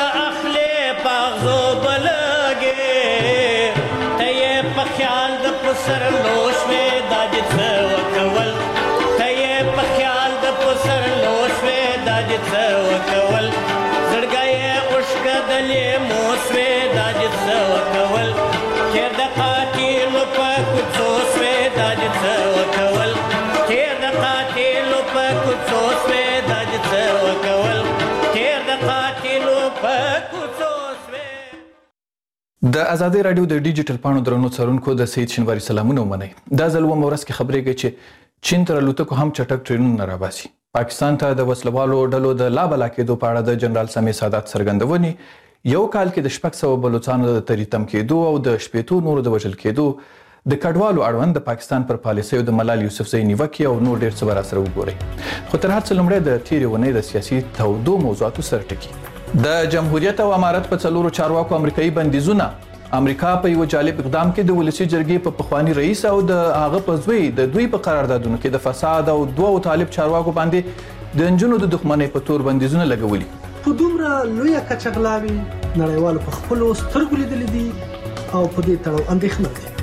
خیال د پسر لوشوي دا جت وکول ته یې په خیال د پسر لوشوي دا جت وکول زړګي اوشکدلې موسوي دا جت وکول کې د قاتل په کوڅوسوي دا جت وکول کې د قاتل په کوڅوسوي دا جت وکول کې د قاتل په کوڅوسوي. د ازادي رادیو د ډیجیټل پاڼو درنو څارونکو د سید شینواری سلامونه ومنئ. دا ځل ومه ورځ کې خبرې کوي چې چین تر الوتکو هم چټک ټرینونه راباسي. پاکستان ته د وسلوالو ډلو د لا بلا کېدو په اړه د جنرال سامي سادات څرګندونې یو کال کې د شپږ سوه بلوڅانو د تریتم کېدو او د شپېتو نورو د وژل کېدو د کډوالو اړوند د پاکستان پر پالیسیو د ملال یوسفزۍ نیوکې او نور ډېر څه به راسره وګورئ. خو تر هر څه لومړی د تېرې اونۍ د سیاسي تودو موضوعاتو سر ټکي. د جمهوریت او امارت په څلورو چارواکو امریکایي بندیزونه امریکا په یو جالب اقدام کې د ولسی جرګې په پخوانی رئیس او د هغه په زوی د دوی په قراردادونو کې د فساد او دوه طالب چارواکو باندې د انجونو د دښمنۍ په تور بندیزونه لګولي. په دومره لویه کچه غلاوي نړیوالو په خپلو سترګو لیدلي دي او په دې تړاو اندېښنه دي.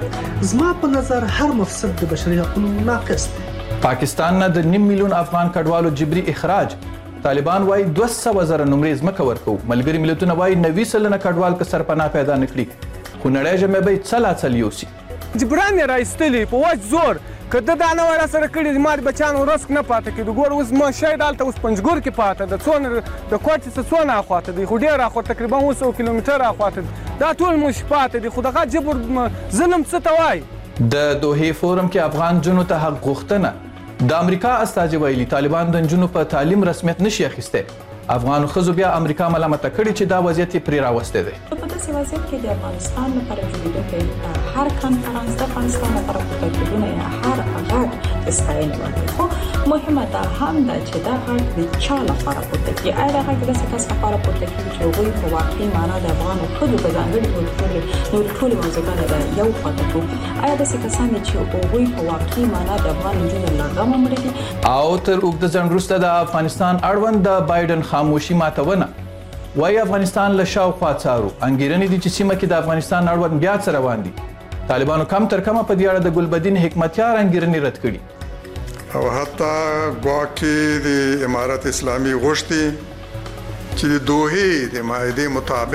زما په نظر هر مفسد د بشري حقوقو ناقص دی. پاکستان نه د نیم میلیون افغان کډوالو جبري اخراج. طالبان وايي دوه سوه زره نمرې ځمکه ورکوو. ملګري ملتونه وايي نوي سلنه کډوال که سرپناه پیدا نه کړي خو نړۍ ژمې به یې څل اڅل یوسي. جبران یې راایستلي په وچ زور که ده دا نه وای راسره کړي ما د بچیانو رزق نه پاته کېدو. ګوره اوس ما شاید هلته اوس پنجګور کې پاته ده څونه د کوټې څه څونه اخواته دی خو ډېر اخوا تقریبا اووه سوه کیلومتره اخواته دی دا ټول موږ پاته دي خو دغه جبر ظلم څه ته وایي. د دوحې فورم کې افغان جنو ته حق غوښتنه. د امریکا استازي ویلي طالبان د نجونو په تعلیم رسمیت نشي اخیستی. افغان ښځو بیا امریکا ملامته کړي چې دا وضعیت یې پرې راوستی دی. په داسې وضعیت کې د افغانستان لپاره جوړېدونکی هر کنفرانس د افغانستان لپاره پورته کېدونه یا هر غږ د ستاینې وړ دی. خو مهمه دا هم ده چې دا غږ د چا لپاره پورته کېږي. آیا دا غږ د داسې کس لپاره پورته کېږي چې هغوی په واقعي معنا د افغانو ښځو په ځانګړي ډول نورې ټولې موضوعګانې د یو خواته کړو. آیا داسې کسان دي چې هغوی په واقعي معنا د افغان نجونو له غمه مړه دي؟ او تر اوږده ځنډ وروسته د افغانستان اړوند د بایډن خاموشي ماتونه. وایي افغانستان له شاوخوا څارو. انګېرنې دي چې سیمه کې د افغانستان اړوند بیا څه روان دي. طالبانو کم تر کمه په دې اړه د ګلبدین حکمتیار انګېرنې رد کړي او حتی ګواکې د امارت اسلامي غوښتي چې د دوحې د معاهدې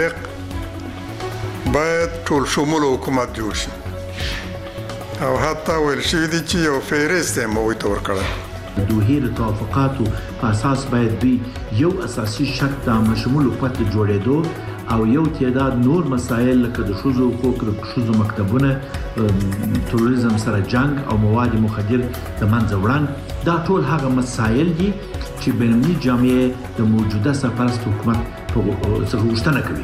مطابق باید ټول شمول حکومت جوړ شي او حتی ویل شوي دي چې یو فهرست یې هغوی ته ورکړی. د دوحې د توافقاتو په اساس باید دوی یو اساسي شرط د عامه قوت جوړېدو او یو تعداد نور مسایل لکه د ښځو حقوق د ښځو مکتبونه تروریزم سره جنگ او مواد مخدر د منځه وړاندې دا ټول هغه مسایل دي چې بینالمللي جامعه د موجوده سرپرست حکومت څخه غوښتنه کوي.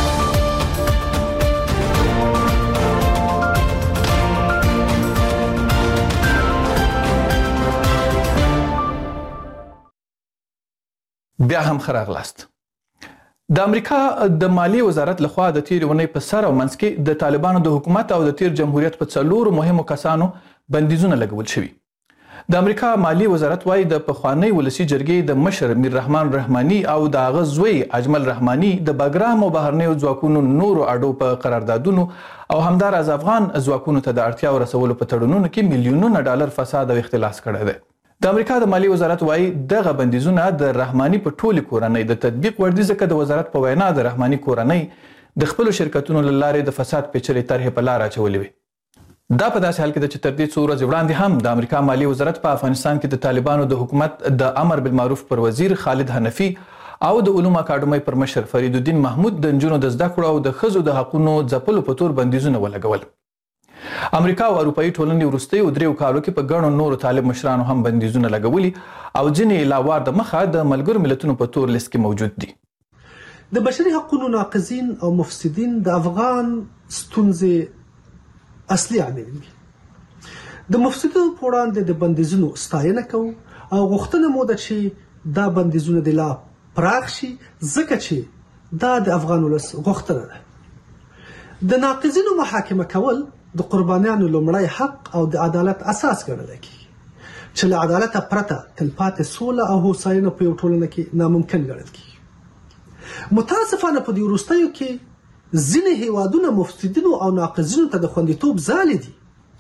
بیا هم ښه راغلاست. د امریکا د مالیې وزارت لخوا د تېرې اونۍ په سر او منځ کې د طالبانو د حکومت او د تېر جمهوریت په څلورو مهمو کسانو بندیزونه لګول شوي. د امریکا مالیې وزارت وايي د پخوانۍ ولسي جرګې د مشر میر رحمان رحماني او د هغه زوی اجمل رحماني د بګرام او بهرنیو ځواکونو نورو اډو په قراردادونو او همداراز افغان ځواکونو ته د اړتیاو رسولو په تړونونو کې میلیونونه ډالر فساد او اختلاس کړی دی. د امریکا د مالیې وزارت وايي دغه بندیزونه د رحماني په ټولې کورنۍ د تطبیق وړ دي ځکه د وزارت په وینا د رحماني کورنۍ د خپلو شرکتونو له لارې د فساد پیچلې طرحې په لار اچولې وې. دا په داسې حال کې ده چې تر دې څو ورځې وړاندې هم د امریکا مالیې وزارت په افغانستان کې د طالبانو د حکومت د امر بالمعروف پر وزیر خالد حنفي او د علومو اکاډمۍ پر مشر فرید الدین محمود د نجونو د زده کړو او د ښځو د حقونو ځپلو په تور بندیزونه ولګول. امریکا او اروپایي ټولنې وروستیو دریو کالو کې په ګڼو نورو طالب مشرانو هم بندیزونه لګولي او ځینې لاوار د مخه د ملګرو ملتونو په تور لیست کې موجود دي. د بشري حقوقو ناقضین او مفسدین د افغان ستونزې اصلي عامل دي. د مفسدینو په وړاندې د بندیزونو ستاینه کوو او غوښتنه مو ده چې دا بندیزونه د لا پراخ شي ځکه چې دا د افغان ولس غوښتنه ده. د ناقضینو محاکمه کول د قربانیانو لومړی حق او د عدالت اساس ګڼل کېږي چې له عدالته پرته تلپاتې سوله او هوساینه په یو ټولنه کې ناممکن ګڼل کېږي. متاسفانه په دې وروستیو کې ځینې هیوادونه مفسدینو او ناقضینو ته د خوندیتوب ځالې دي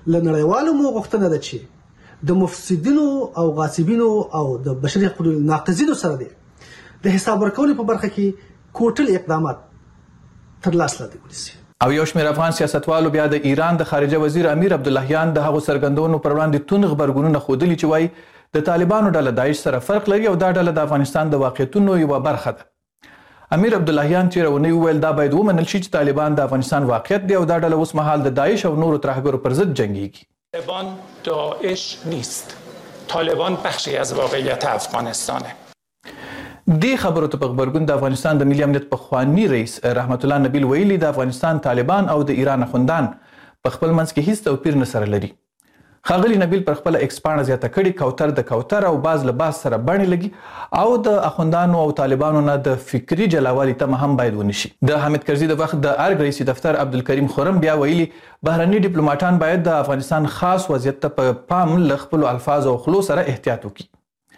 له نړیوالو مو غوښتنه ده چې د مفسدینو او غاصبینو او د بشري حقوقو ناقضینو سره دی د حساب ورکولو په برخه کې کوټل اقدامات تر لاس لاندې ونیسي. او یو شمېر افغان سیاستوالو بیا د ایران د خارجه وزیر امیر عبداللهیان د هغو څرګندونو پر وړاندې توند غبرګونونه ښودلي چې وایي د طالبانو ډله داعش سره فرق لري او دا ډله د افغانستان د واقعیتونو یوه برخه ده. امیر عبداللهیان تېره اونۍ وویل دا باید ومنل شي چې طالبان د افغانستان واقعیت دی او دا ډله اوس مهال د داعش او نورو ترهګرو پر ضد جنګیږي. طالبان داعش نیست. طالبان بخشی از واقعیت افغانستانه. دې خبرو ته په غبرګون د افغانستان د ملي امنیت پخواني رئیس رحمت الله نبیل ویلي د افغانستان طالبان او د ایران اخوندان په خپل منځ کې هیڅ توپیر نه سره لري. ښاغلي نبیل پر خپله ایکس پاڼه زیاته کړې کوتر د کوتر او باز له باز سره بڼې لګي او د اخوندانو او طالبانو نه د فکري جلاوالي تمه هم باید ونشي. د حامد کرزي د وخت د ارګ رئیسي دفتر عبدالکریم خرم بیا ویلي بهرني ډیپلوماټان باید د افغانستان خاص وضعیت ته په پام له خپلو الفاظو او خلو سره احتیاط وکړي.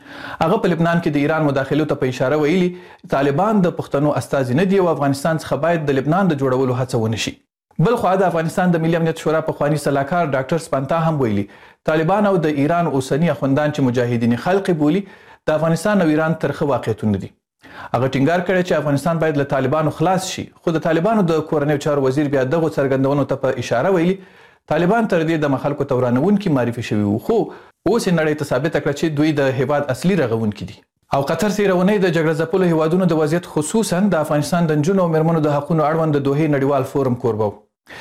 هغه په لبنان کې د ایران مداخلو ته په اشاره ویلي طالبان د پښتنو استازي نه دي او افغانستان څخه باید د لبنان د جوړولو هڅه ونشي. بل خوا د افغانستان د ملي امنیت شورا پخواني سلاکار ډاکټر سپانتا هم ویلي طالبان او د ایران اوسني اخوندان چې مجاهدین خلق بولي د افغانستان او ایران ترخه واقعیتونه دي. هغه ټینګار کړی چې افغانستان باید له طالبانو خلاص شي خو د طالبانو د کورنیو چارو وزیر بیا دغو څرګندونو ته په اشاره ویلي طالبان تر دې د خلکو ته ورانوونکي معرفي شوي وو خو اوس یې نړۍ ته ثابته کړه چې دوی د هیواد اصلي رغونکي دي. او قطر تېره اونۍ د جګړه ځپلو هیوادونو د وضعیت خصوصا د افغانستان د نجونو او مېرمنو د حقونو اړوند د دوحې نړیوال فورم کوربه و.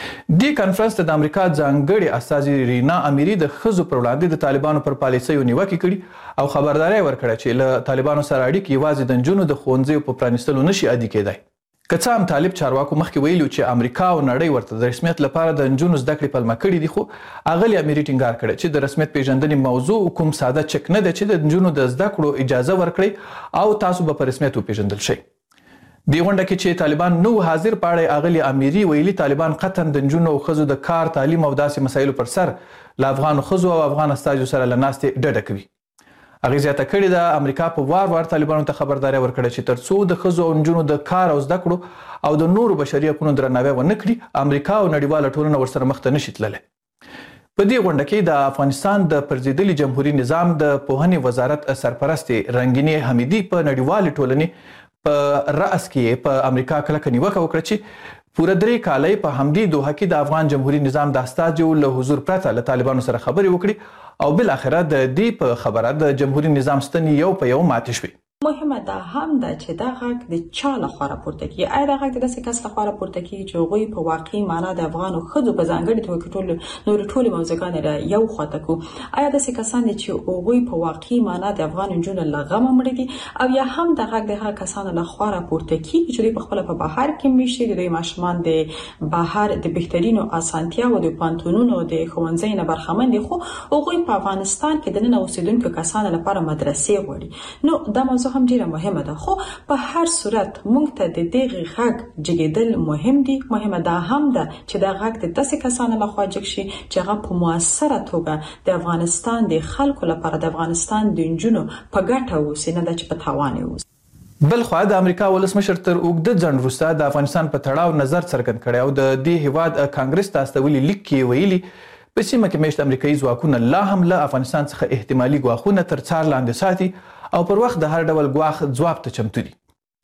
دې کنفرانس ته د امریکا ځانګړې استازي رینا امیري د ښځو پر وړاندې د طالبانو پر پالیسیو نیوکې کړي او خبرداری ورکړه چې له طالبانو سره اړیکې یوازې د نجونو د ښوونځیو په پرانیستلو نشي عادي کیدای. که څه هم طالب چارواکو مخکې ویلي چې امریکا او نړۍ ورته د رسمیت لپاره د نجونو زده کړې پلمه کړي دي خو اغلې امیري ټینګار کړی چې د رسمیت پیژندنې موضوع کوم ساده چک نه دی چې د نجونو د زده کړو اجازه ورکړي او تاسو به په رسمیت وپیژندل شئ. دې غونډه کې چې طالبان نو حاضر پاړی اغلې امیري ویلي طالبان قطعا د نجونو او ښځو د کار تعلیم او داسې مسایلو پر سر له افغانو ښځو او افغان استازو سره له ناستې ډډه کوي. هغې زیاته کړې ده امریکا په وار وار طالبانو ته خبرداری ورکړې چې تر څو د ښځو او نجونو د کار او زده کړو او د نورو بشري حقونو درناوی ونه کړي امریکا او نړیواله ټولنه ورسره مخ ته نشي تللی. په دې غونډه کې د افغانستان د پرځېدلي جمهوري نظام د پوهنې وزارت سرپرستې رنګینې حمیدي په نړیوالې ټولنې په رأس کې په امریکا کلکه نیوکه وکړه چې پوره درې کاله په همدې دوحه کې د افغان جمهوري نظام د استازو له حضور پرته له طالبانو سره خبرې وکړي او بالاخره د دې په خبره د جمهوري نظام ستنې یو په یو ماتې شوې. مهمه دا هم ده چې دا غږ د چا لخوا راپورته کیږي. آیا دا غږ د داسې کس لخوا راپورته کیږي چې هغوی په واقعي معنا د افغانو ښځو په ځانګړې توګه کې ټول نورې ټولې موضوعګانې را یو خواته کړو؟ آیا داسې کسان دي چې هغوی په واقعي معنا د افغان نجونو له غمه مړه دي او یا هم دا غږ د هغه کسانو لخوا راپورته کیږي چې دوی په خپله په بهر کې میشتي د دوی ماشومان د بهر د بهترینو اسانتیاوو د پوهنتونونو د ښوونځیو نه برخمن دي خو هغوی په افغانستان کې دننه اوسېدونکو کسانو لپاره مدرسې غواړي؟ نو دا موضوع هم ډیره مهمه ده خو په هر صورت موږ ته د دغه غږ جګیدل مهم دي. مهمه دا هم ده چې دا غږ د داسې کسانو لخوا جګ شي چې هغه په موثره توګه د افغانستان د خلکو لپاره د افغانستان د نجونو په ګټه اوسي نه ده چې په تاوان اوسي. بل خوا د امریکا ولسمشر تر اوږده ځنډ وروسته د افغانستان په تړاو نظر څرګند کړی او د دې هیواد کانګرس ته استولي لیک کې ویلي په سیمه کې میشت امریکایي ځواکونه لا هم له افغانستان څخه احتمالي ګواښونه تر څار لاندې ساتي او پر وخت د هر ډول ګواښ ځواب ته چمتو دي.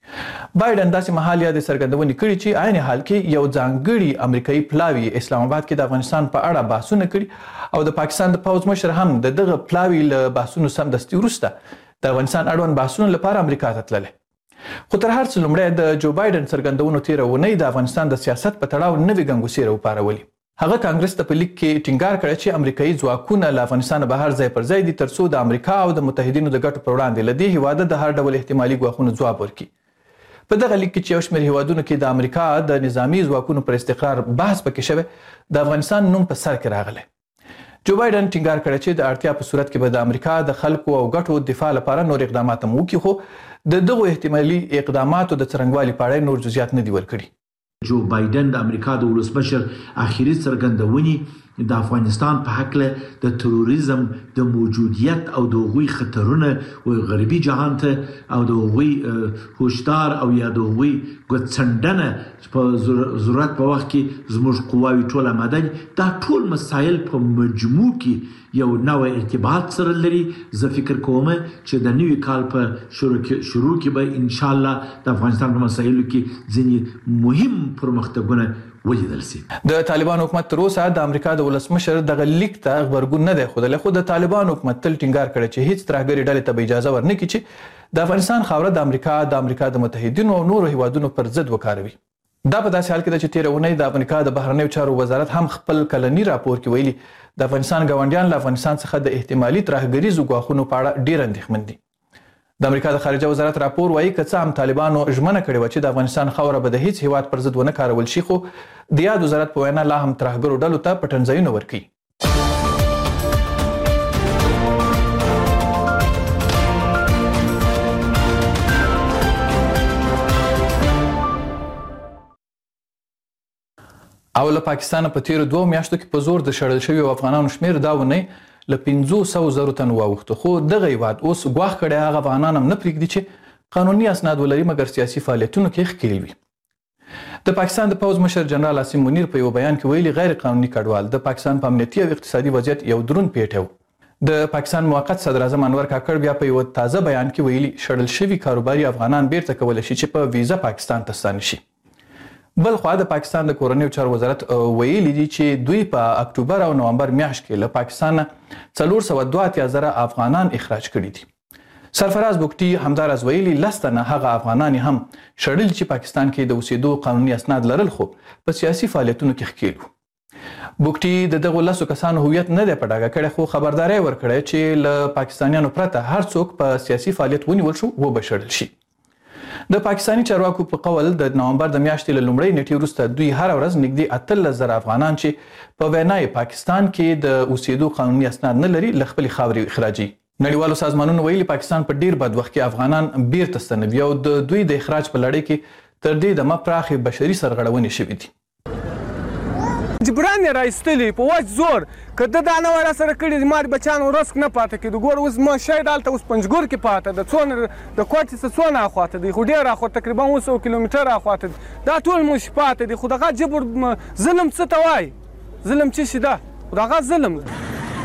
بایدن داسې مهال یا د څرګندونې کړي چې عین حال کې یو ځانګړي امریکایي پلاوي اسلام آباد کې د افغانستان په اړه بحثونه کړي او د پاکستان د پوځ مشر هم د دغه پلاوي له بحثونو سمدستي وروسته د افغانستان اړوند بحثونو لپاره امریکا ته تللی. خو تر هر څه لومړی د جو بایدن څرګندونو تېره اونۍ د افغانستان د سیاست په تړاو نوې ګنګوسې راوپارولي. هغه کانګرس ته په لیک کې ټینګار کړی چې امریکایي ځواکونه له افغانستان بهر ځای پر ځای دي تر څو د امریکا او د متحدینو د ګټو پر وړاندې له دې هیواده د هر ډول احتمالي ګواښونو ځواب ورکړي. په دغه لیک کې چې یو شمېر هیوادونو کې د امریکا د نظامي ځواکونو پر استقرار بحث پکې شوی د افغانستان نوم په سر کې راغلی. جو بایدن ټینګار کړی چې د اړتیا په صورت کې به د امریکا د خلکو او ګټو دفاع لپاره نور اقدامات هم وکړي خو د دغو احتمالي اقداماتو د څرنګوالي په اړه نور جزئیات نه دي ورکړي. جو بایدن د امریکا د ولسمشر اخیری څرګندونې د افغانستان په هکله د تروریزم د موجودیت او د هغوی خطرونه و غربي جهان ته او د هغوی هوشدار او یا د هغوی ګوتڅنډنه په ضرورت په وخت کې زموږ قواوې ټول آماده دي. دا ټول مسایل په مجموع کې یو نوی ارتباط سره لري. زه فکر کوم چې د نوي کال په شروع کې به انشاءالله د افغانستان په مسایلو کې ځینې مهم پرمختګونه ولیدل شي. د طالبان حکومت تر اوسه د امریکا د ولسمشر دغه لیک ته غبرګون نه دی ښودلی، خو د طالبان حکومت تل ټینګار کړی چې هیڅ ترهګرې ډلې ته به اجازه ورنکړي چې د افغانستان خاوره د امریکا د امریکا د متحدینو او نورو هیوادونو پر ضد وکاروي. دا په داسې حال کې ده چې تېره اونۍ د امریکا د بهرنیو چارو وزارت هم خپل کلني راپور کې ویلي د افغانستان ګاونډیان له افغانستان څخه د احتمالي ترهګریزو ګواښونو په اړه ډېر اندېښمن دي. د امریکا د خارجه وزارت راپور وایي که څه هم طالبانو ژمنه کړې وه چې د افغانستان خاوره به د هیڅ هیواد پر ضد ونه کارول شي، خو د یاد وزارت په وینا لا هم ترهګرو ډلو ته پټنځایونه ورکوي. او له پاکستانه په تیرو دوو میاشتو کې په زور د شړل شویو افغانانو شمېر دا ونۍ له پنځو سوو زرو تنو واوښته، خو دغه هیواد اوس ګواښ کړی هغه افغانان هم نه پرېږدي چې قانوني اسناد ولري مګر سیاسي فعالیتونو کې ښکېل وي. د پاکستان د پوځ مشر جنرال عاصم منیر په یو بیان کې ویلي غیر قانوني کډوال د پاکستان په امنیتي او اقتصادي وضعیت یو دروند پیټی و. د پاکستان موقت صدر اعظم انور کاکړ بیا په یو تازه بیان کې ویلي شړل شوي کاروباري افغانان بیرته کولی شي چې په ویزه پاکستان ته ستانه شي. بل خوا د پاکستان د کورنیو چارو وزارت ویلي دي چې دوی په اکتوبر او نومبر میاشت کې له پاکستان څلور سوه دوه اتیا زره افغانان اخراج کړي دي. سرفراز بوکټي همداراز ویلي لس تنه هغه افغانان هم شړل چې پاکستان کې د اوسېدو قانوني اسناد لرل خو په سیاسي فعالیتونو کې ښکېل وو. بوکټي د دغو لسو کسانو هویت نه دی په ډاګه کړی، خو خبرداری ورکړی چې له پاکستانیانو پرته هر څوک په سیاسي فعالیت ونیول شو وبه شړل شي. د پاکستاني چارواکو په قول د نومبر د میاشتې له لومړۍ نیټې وروسته دوی هره ورځ نږدې اتلس زره افغانان چې په وینای پاکستان کې د اوسېدو قانوني اسناد نه لري له خپلې خاورې اخراجي. نړیوالو سازمانونو ویلي پاکستان په ډیر بد وخت کې افغانان بیرته ستنوي او د دوی د اخراج په لړۍ کې تر دې دمه پراخې بشري سرغړونې شوي دي. جبران یې رایستلی په وچ زور که ده دا نه وای راسره کړي زما د بچیانو رزق نه پاته کېدو. ګوره اوس زما شی دلته اوس پنجګور کې پاته ده، څونه د کوټې څه څونه اخواته دی، خو ډېر اخوا تقریبا اووه سوه کیلومیټر اخواته دی. دا ټول موږ پاته دي، خو دغه جبر ظلم څه ته وایي؟ ظلم څه شي ده؟ خو دغه ظلم ده.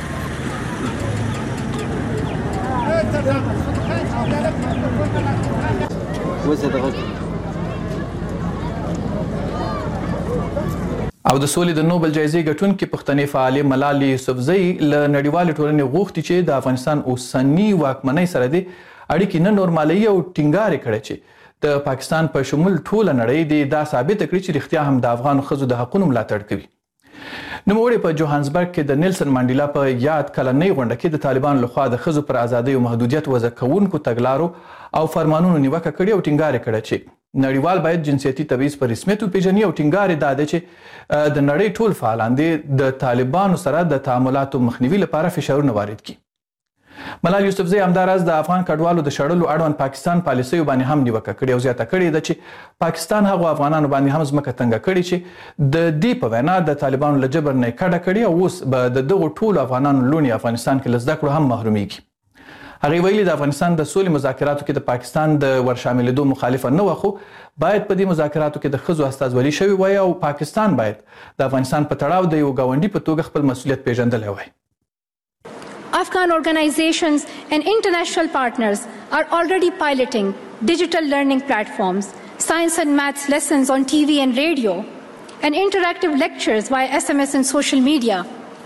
او د سولې د نوبل جایزې ګټونکې پښتنې فعالې ملالۍ یوسفزۍ له نړیوالې ټولنې غوښتي چې د افغانستان اوسني واکمنۍ سره دې اړیکې نه نورمالوي او ټینګار یې کړی چې د پاکستان په شمول ټوله نړۍ دې دا ثابته کړي چې رښتیا هم د افغانو ښځو د حقونو ملاتړ کوي. نوموړې په جوهانسبرګ کې د نیلسن منډیلا په یاد کلنۍ غونډه کې د طالبانو لخوا د ښځو پر ازادۍ او محدودیت وضع کوونکو تګلارو او فرمانونو نیوکه کړې او ټینګار یې کړی چې نړیوال باید جنسیتي تبعیض په رسمیت وپېژني او ټینګار یې دا دی چې د نړۍ ټول فعالان دې د طالبانو سره د تعاملاتو مخنیوي لپاره فشارونه وارد کړي. ملالۍ یوسفزۍ همداراز د افغان کډوالو د شړلو اړوند پاکستان پالیسیو باندې هم نیوکه کړې او زیاته کړې ده چې پاکستان هغو افغانانو باندې هم ځمکه تنګه کړې چې د دې په وینا د طالبانو له جبر نه یې کډه کړې او اوس به د دغو ټولو افغانانو لوڼې افغانستان کې له زده کړو هم محرومیږي. هغې ویلي د افغانستان د سولې مذاکراتو کې د پاکستان د ورشاملېدو مخالفه نه وه، خو باید په دې مذاکراتو کې د ښځو استازولي شوې وای او پاکستان باید د افغانستان په تړاو د یو ګاونډي په توګه خپل مسؤلیت پیژندلی وای. Afghan organizations and international partners are already piloting digital learning platforms, science and maths lessons on T V and radio, and interactive lectures via S M S and social media.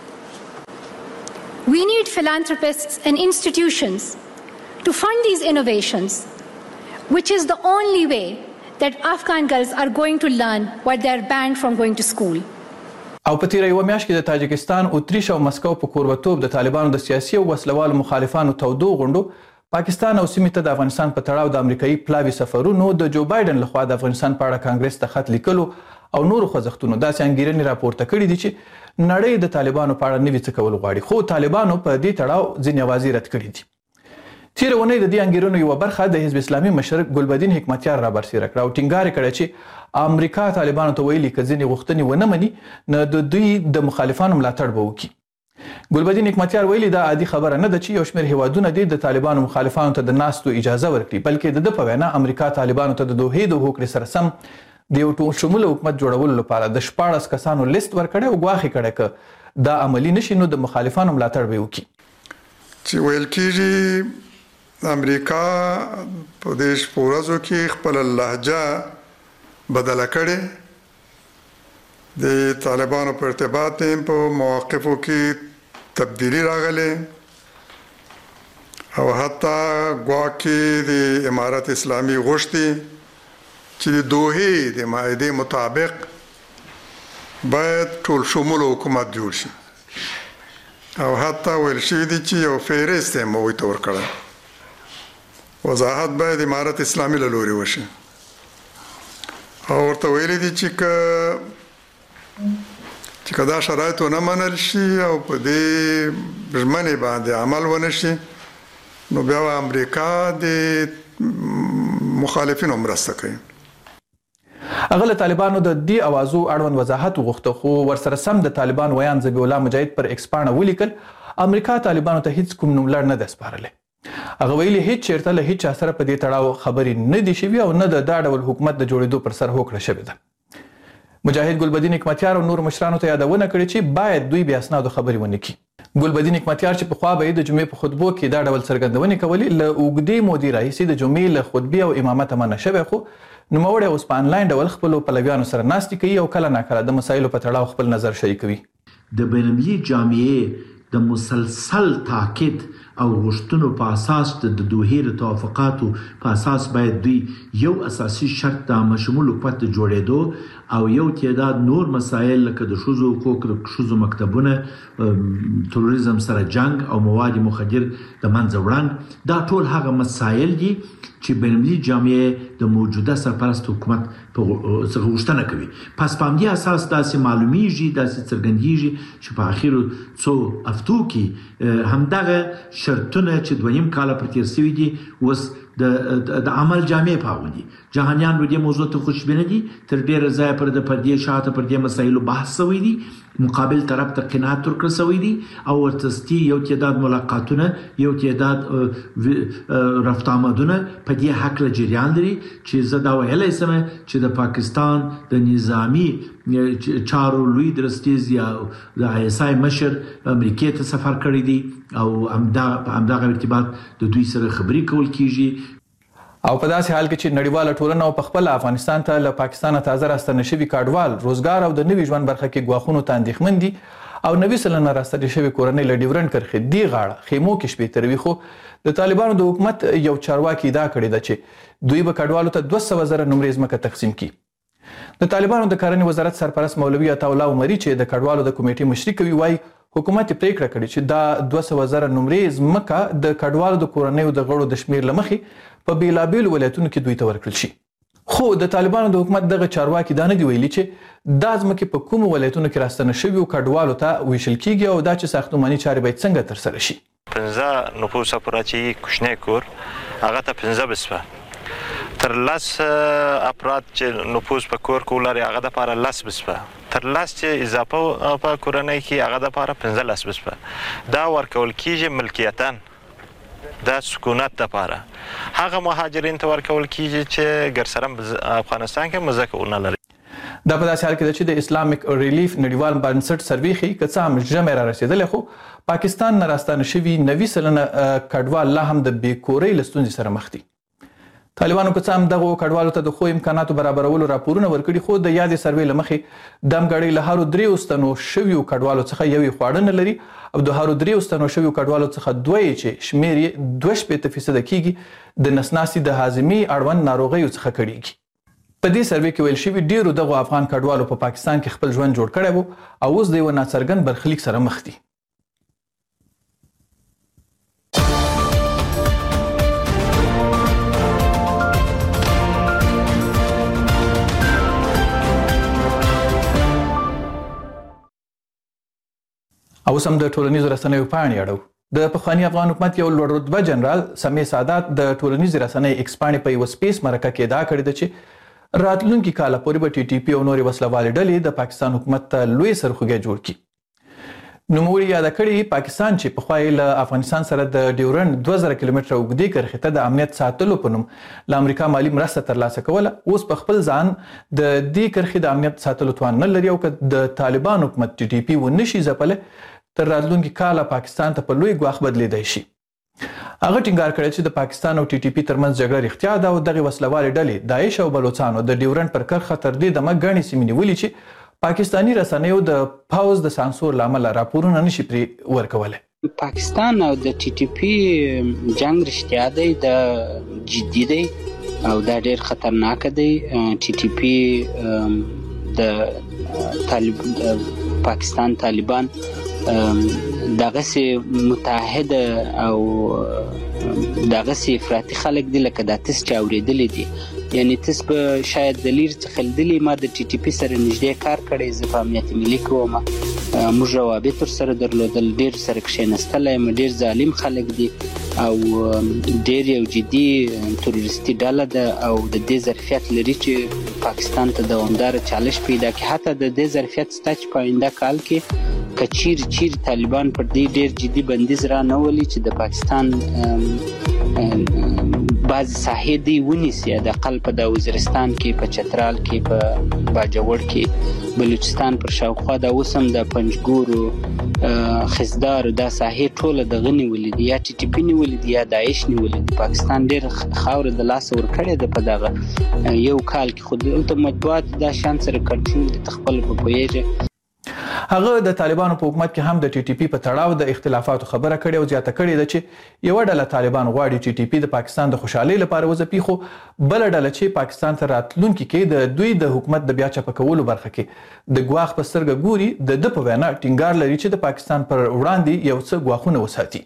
We need philanthropists and institutions to fund these innovations, which is the only way that Afghan girls are going to learn while they are banned from going to school. او په تیره یوه میاشت کې د تاجکستان، اتریش او مسکو په کوربتوب د طالبانو د سیاسي او وسلوالو مخالفانو تودو غونډو پاکستان او سیمې ته د افغانستان په تړاو د امریکایي پلاوي سفرونو د جو بایډن لخوا د افغانستان په اړه کانګرس ته خط لیکلو او نورو خوځښتونو داسې انګیرنې راپورته کړي دي چې نړۍ د طالبانو په اړه نوي څه کول غواړي، خو طالبانو په دې تړاو ځینې اوازې رد کړي دي. تیر ونې د دې انګیرنو یو برخه د حزب اسلامي مشر ګلبدین حکمتیار را برسېره کړه او ټینګار کړی چې امریکا طالبانو ته ویلي که ځینې غوښتنې ونه مني نو د دوی د مخالفانو ملاتړ به وکړي. ګلبدین حکمتیار ویلي دا عادي خبره نه ده چې یو شمېر هیوادونه دې د طالبانو مخالفانو ته د ناستو اجازه ورکړي، بلکې د ده په وینا امریکا طالبانو ته د دوحې د هوکړې سره سم د یو ټول شموله حکومت جوړولو لپاره د شپاړس کسانو لیست ورکړی او ګواښ یې کړی که دا عملي نشي نو د مخالفانو ملاتړ به وکړي. چې ویل کېږي امریکا په دې شپو ورځو کې خپله لهجه بدله کړې، د طالبانو په ارتباط په مواقفو کې تبدیلی راغلی او حتی ګواکې د امارت اسلامي غوښتي چې د دوحې د معاهدې مطابق باید ټول شموله حکومت جوړ شي او حتی ویل شوي دي چې یو فهرست یې هغوی ته ورکړی، وضاحت باید امارت اسلامي له لورې وشي او ورته ویلي دي چې که چې که دا شرایط ونه منل شي او په دې ژمنې باندې عمل ونه شي نو بیا امریکا د مخالفینو مرسته کوي. هغه له طالبانو د دې اوازو اړوند وضاحت وغوښته خو ورسره سم د طالبان ویان ذبیح الله مجاهد پر ایکس پاڼه ولیکل امریکا طالبانو ته هیڅ کوم نوملړ نه ده سپارلی. هغه ویلي هیڅ چیرته له هیڅ چا سره په دې تړاو خبرې نه دي شوي او نه د دا ډول حکومت د جوړېدو پر سر هوکړه شوې ده. مجاهد ګلبدین حکمتیار او نور مشرانو ته یادونه کړې چې باید دوی بې اسنادو خبرې ونه کړي. ګلبدین حکمتیار چې پخوا به یې د جمعې په خطبو کې دا ډول څرګندونې کولې له اوږدې مودې راهیسې د جمعې له خطبې او امامته منع شوی، خو نوموړی اوس په انلاین ډول خپلو پلویانو سره ناستې کوي او کله ناکله د مسایلو په تړاو خپل نظر شریکوي. د بینالمللي جامعې د مسلسل تاکید او غوښتنو په اساس د دوحې د توافقاتو په اساس باید دوی یو اساسي شرط د مشمول حکومت د جوړېدو او یو تعداد نور مسایل لکه د ښځو حقوق، د ښځو مکتبونه، تروریزم سره جنگ او مواد مخدر د منځه وړاند، دا ټول هغه مسایل دي چې بینالمللي جامعه د موجوده سرپرست حکومت په غوښتنه کوي. پس په همدې اساس داسې معلومیږي، داسې څرګندیږي چې په اخرو څو هفتو کې همدغه شرطونه چې دویم کاله پر تیر شوي دي اوس د عمل جامع پاوندي. جهانیان په دې موضوع ته خوشبینه دي، تر ډیره ځایه پر د پردې شاته پر دې مسایلو بحث شوی دی، مقابل طرف ته قناعت ورکړل شوی دی او ورته یو تعداد ملاقاتونه، یو تعداد رفت آمدونه په دې هکله جریان لري چې زه دا ویلی شم چې د پاکستان د نظامي چارو لوی درستیز یا د آی اس آی مشر امریکې ته سفر کړی دی او همدغه ارتباط د دوی سره خبرې کول کیږي. او په داسې حال کې چې نړیواله ټولنه او پخپله افغانستان ته له پاکستانه تازه راستنه شوي کډوال روزګار او د نوي ژوند برخه کې ګواښونو ته اندېښمن دي او نوي سلنه راستنې شوې کورنۍ له ډیورنډ کرښې دې غاړه خیمو کې شپې تروي، خو د طالبانو د حکومت یو چارواکي ادعا کړې ده چې دوی به کډوالو ته دوه سوه زره نمرې ځمکه تقسیم کړي. د طالبانو د کرنې وزارت سرپرست مولوي عطاالله عمري چې د کډوالو د کمیټې مشري کوي وایي حکومت یې پریکړه کړې چې دا دوه سوه زره نمرې ځمکه د کډوالو د کورنیو د غړو د شمېر له مخې په بېلابېلو ولایتونو کې دوی ته ورکړل شي. خو د طالبانو د حکومت دغه چارواکي دا نه دي ویلي چې دا ځمکې په کومو ولایتونو کې راستنه شویو کډوالو ته ویشل کیږي او دا چې ساختماني چارې باید څنګه ترسره شي. پنځه نفوسه پوره چې کوچنی کور هغه ته پنځه بسپه تر لس افراد چې نفوس په کور کې ولري هغه دپاره لس بسپه، تر لس چې اضافه په کورنۍ کې هغه دپاره پنځه لس بسپه. دا ورکول کیږي ملکیتاً دا سکونت دپاره. هغه مهاجرین ته ورکول کیږي چې ګرسره افغانستان کې مځکه ونه لري. دا په داسې حال کې ده چې د اسلامیک ریلیف نړیوال بنسټ سروې ښیي که څه هم ژمی را رسېدلی خو پاکستان نه راستانه شوي نوي سلنه کډوال لا هم د بېکورۍ له ستونزې سره مخ دي. طالبانو که څه هم دغو کډوالو ته د ښو امکاناتو برابرولو راپورونه ورکړي خو د یادې سروې له مخې دمګړۍ له هرو دریو ستنو شویو کډوالو څخه یوې خواړه نه لري او د هرو دریو ستنو شویو کډوالو څخه دوه یې چې شمېر یې دوه شپېته فیصده کیږي د نس ناستي د هاضمې اړوند ناروغیو څخه کړېږي. په دې سروې کې ویل شوي ډیرو دغو افغان کډوالو په پاکستان کې خپل ژوند جوړ کړی و او اوس د یوه ناڅرګند برخلیک سره مخ دي. او سم د ټولنیزو رسنیو پاڼې اړو. د پخواني افغان حکومت یو لوړ رتبه جنرال سمیع سادات د ټولنیزې رسنۍ ایکس پاڼې په یوه سپیس مرکه کې ادعا کړې ده چې راتلونکي کاله پورې به ټي ټي پي او نورې وسلوالې ډلې د پاکستان حکومت ته لوی سرخوږی جوړ کړي. نوموړي یاده کړې پاکستان چې پخوا یې له افغانستان سره د ډیورنډ دوه زره کیلومتره اوږدې کرښې ته د امنیت ساتلو په نوم له امریکا مالي مرسته ترلاسه کوله، اوس په خپل ځان د دې کرښې د امنیت ساتلو توان نه لري او که د طالبان حکومت ټي ټي پي ونه شي ځپلی تر راتلونکي کاله پاکستان ته په لوی ګواښ بدلیدی شي. هغه ټینګار کړی چې د پاکستان او ټي ټي پي ترمنځ جګړه رښتیا ده او دغې وسلوالې ډلې داعش او بلوڅانو د ډیورنډ پر کرښه تر دې دمه ګڼې سیمې نیولي چې پاکستاني رسنیو د پوځ د سانسور له امله راپورونه نشي پرې ورکولی. پاکستان او د ټي ټي پي جنگ رښتیا دی، د جدي دی او دا ډېر خطرناک دی. ټي ټي پي د طالب پاکستان طالبان دغسې متحد او دغسې افراطي خلک دي لکه دا تس چې اورېدلی دي، یعنی تس به شاید د لیر څخه لیدلی ما د ټي ټي پي سره نږدې کار کړی، زه په امنیت ملي کې وم، موږ روابط ورسره درلودل، ډېر سره کښېنستلی یم، ډېر ظالم خلک دي او ډېر یو جدي تروریستي ډله ده او د دې ظرفیت لري چې پاکستان ته دوامداره چالش پیدا کړي. حتی د دې ظرفیت شته چې په آینده کال کې که چیرې چیرې طالبان پر دې ډېر جدي بندیز را نه ولي چې د پاکستان بعضې ساحې دوی ونیسي، حداقل په د وزیرستان کې، په چترال کې، په باجوړ کې، بلوچستان پر شاوخوا دا اوس هم د پنجګورو خزدارو دا ساحې ټوله دغه نیولې دي، یا ټي ټي پي نیولې دي یا داعش نیولې دي. پاکستان ډېر خاوره د لاسه ورکړې ده په دغه یو کال کې، خو دلته مطبوعات دا شان سره کنټرول دي، ته خپله به پوهېږې. هغه د طالبانو په حکومت کې هم د ټي ټي پي په تړاو د اختلافاتو خبره کړې او زیاته کړې ده چې یوه ډله طالبان غواړي ټي ټي پي د پاکستان د خوشحالۍ لپاره وځپي، خو بله ډله چې پاکستان ته راتلونکي کې د دوی د حکومت د بیا چپه کولو برخه کې د ګواښ په سترګه ګوري، د ده په وینا ټینګار لري چې د پاکستان پر وړاندې یو څه ګواښونه وساتي.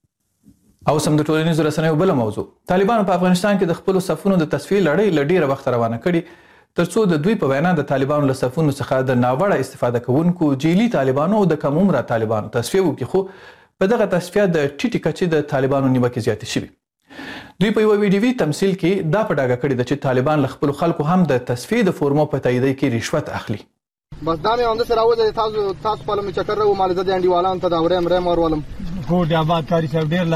او سم د ټولنیزو رسنیو بله موضوع، طالبانو په افغانستان کې د خپلو صفونو د تصفیې لړۍ له ډېره وخته روانه کړې ترڅو د دوی په وینا د طالبانو له صفونو څخه د ناوړه استفاده کوونکو جیلي طالبانو او د کم عمره طالبانو تصفیه وکړي، خو په دغه تصفیه د ټیټې کچې د طالبانو نیوکې زیاتې شوي. دوی په یوه ویډیوي تمثیل کې دا په ډاګه کړې ده چې طالبان له خپلو خلکو هم د تصفیې د فورمو په تاییدۍ کې رشوت اخلي. بس دا مې همداسې راوځي، تاسو تاسو په لمې چکر راوم، مالې زه د انډیوالانو ته دا وریم ریم ورولم. ګوډ آباد کاری صاحب ډېر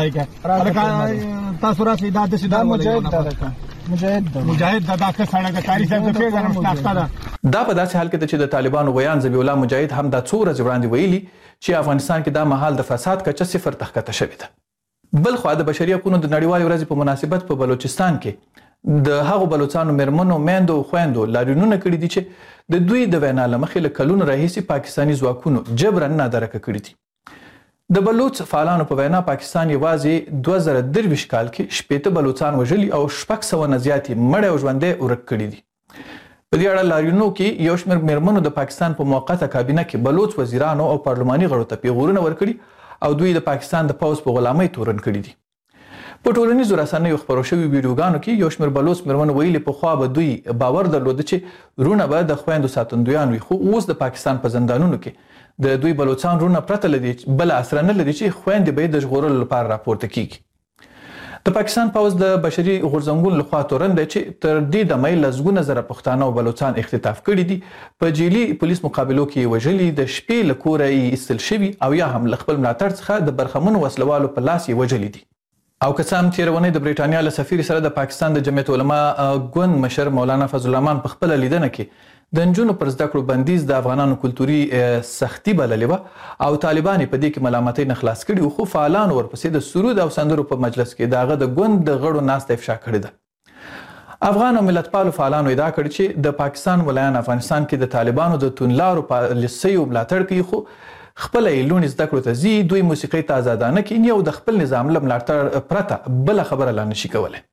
لایقه تاسو راسئ، دا داسې دا مجاهد ده مجاهد مجاهد دا داخه سړی د کاری صاحب د پیژنم شناخته ده. دا په داسې حال کې ده چې د طالبانو ویان ذبیح الله مجاهد هم دا څو ورځې وړاندې ویلي چې افغانستان کې دا مهال د فساد کچه صفر ته ښکته شوې ده. بل خوا د بشري حقونو د نړیوالې ورځې په مناسبت په بلوچستان کې د هغو بلوڅانو میرمنو، میندو او خویندو لاریونونه کړي دي چې د دوی د وینا له مخې له کلونو راهیسې پاکستاني ځواکونو جبرا نادرکه کړي دي. د بلوچ فعالانو په وینا پاکستان یوازې دوه زره درویشت کال کې شپېته بلوڅان وژلي او شپږ سوه نه زیاتې مړی او ژوندی ورک کړي دي. په دې اړه لاریونونو کې یو شمېر میرمنو د پاکستان په موقته کابینه کې بلوچ وزیرانو او پارلماني غړو ته پیغورونه ورکړي او دوی د پاکستان د پوځ په غلامۍ تورن کړي دي. په ټولنیزو رسنیو خپرو شوي ویډیوګانو کې یو شمېر بلوچ میرمنو ویلي پخوا به دوی باور درلوده چې رونه به د خویندو ساتندویان وي، خو اوس د پاکستان په زندانونو کې د دوی بلوڅان رونه پرته له دې بله اسره نه لري چې خویندې به یې د ژغورلو لپاره راپورته کیږي. د پاکستان پوځ د بشري غورځنګونو لخوا تورن دی چې تر دې دمه یې لسګونه زره پښتانه او بلوڅان اختطاف کړي دي، په جیلي پولیس مقابلو کې یې وژلي، د شپې له کوره یې ایستل شوي او یا هم له خپل ملاتړ څخه د برخمنو وسلوالو په لاس یې وژلي دي. او که څه هم تېره اونۍ د برېټانیا له سفیر سره د پاکستان د جمعیت علما ګوند مشر مولانا فضل الرحمن په خپله لیدنه کې د نجونو پر زده کړو بندیز د افغانانو کلتوري سختي بللې وه او طالبان یې په دې کې ملامتۍ نه خلاص کړي وو، خو فعالانو ورپسې د سرود او سندرو په مجلس کې د هغه د ګوند د غړو ناسته افشا کړې ده. افغان او ملتپالو فعالانو ادعا کړې چې د پاکستان ولایان افغانستان کې د طالبانو د توندلارو پالیسیو ملاتړ کوي، خو خپله یې لوڼې زده کړو ته ځي، دوی موسیقۍ ته ازادانه کیني او د خپل نظام له ملاتړ پرته بله خبره لا نشي کولی.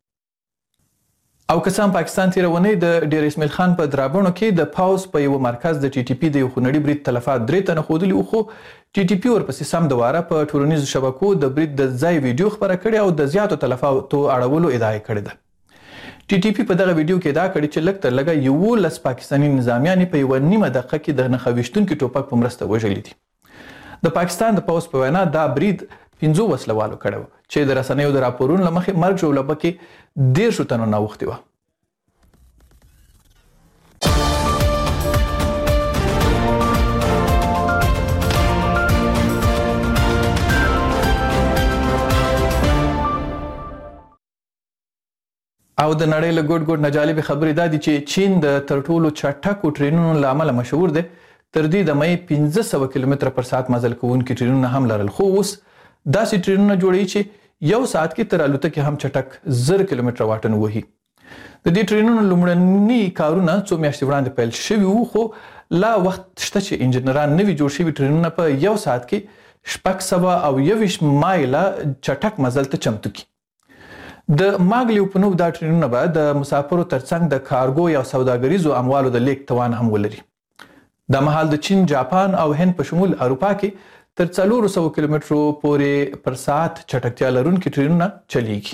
او که څه هم پاکستان تېره اونۍ د ډیر اسماعیل خان په درابڼو کې د پاوز په یوه مرکز د ټي ټي پي د یو خونړي برید تلفات درې تنه ښودلي وو، خو ټي ټي پي ورپسې سم د واره په ټولنیزو شبکو د برید د ځای ویډیو خپره کړې او د زیاتو تلفاتو اړولو ادعا یې کړې ده. ټي ټي پي په دغه ویډیو کې ادعا کړې چې لږ تر لږه یولس پاکستاني نظامیان په یوه نیمه دقیقه کې د نښه ویشتونکي ټوپک په مرسته وژلي دي. د پاکستان د پوځ په وینا دا برید پنځو وسلوالو کړی و چې د رسنیو د راپورونو له مخې مرګ ژوبله پکې دېرشو تنو ناوښتې وه. او د نړۍ له ګوټ ګوټ نه جالبې خبرې دا دي چې چین د تر ټولو چټکو ټرینونو له امله مشهور دی. تر دې دمه یې پنځه سوه کیلومتره پر ساعت مزل کوونکي ټرینونه هم لرل، خو اوس داسې ټرینونه جوړوي چې یو ساعت کې تر الوتکې هم چټک زر کیلومتره واټن وهي. د دې ټرینونو لومړني کارونه څو میاشتې وړاندې پیل شوي وو، خو لا وخت شته چې انجنیران نوي جوړ شوي ټرینونه په یو ساعت کې شپږ سوه او یوویشت مایله چټک مزل ته چمتو کړي. د ماګلیو په نوم دا ټرینونه به د مسافرو ترڅنګ د کارګو یا سوداګریزو اموالو د لیږد توان هم ولري. دا مهال د چین، جاپان او هند په شمول اروپا کې تر څلورو سوو کیلومترو پورې پر ساعت چټکتیا لرونکي ټرینونه چلیږي.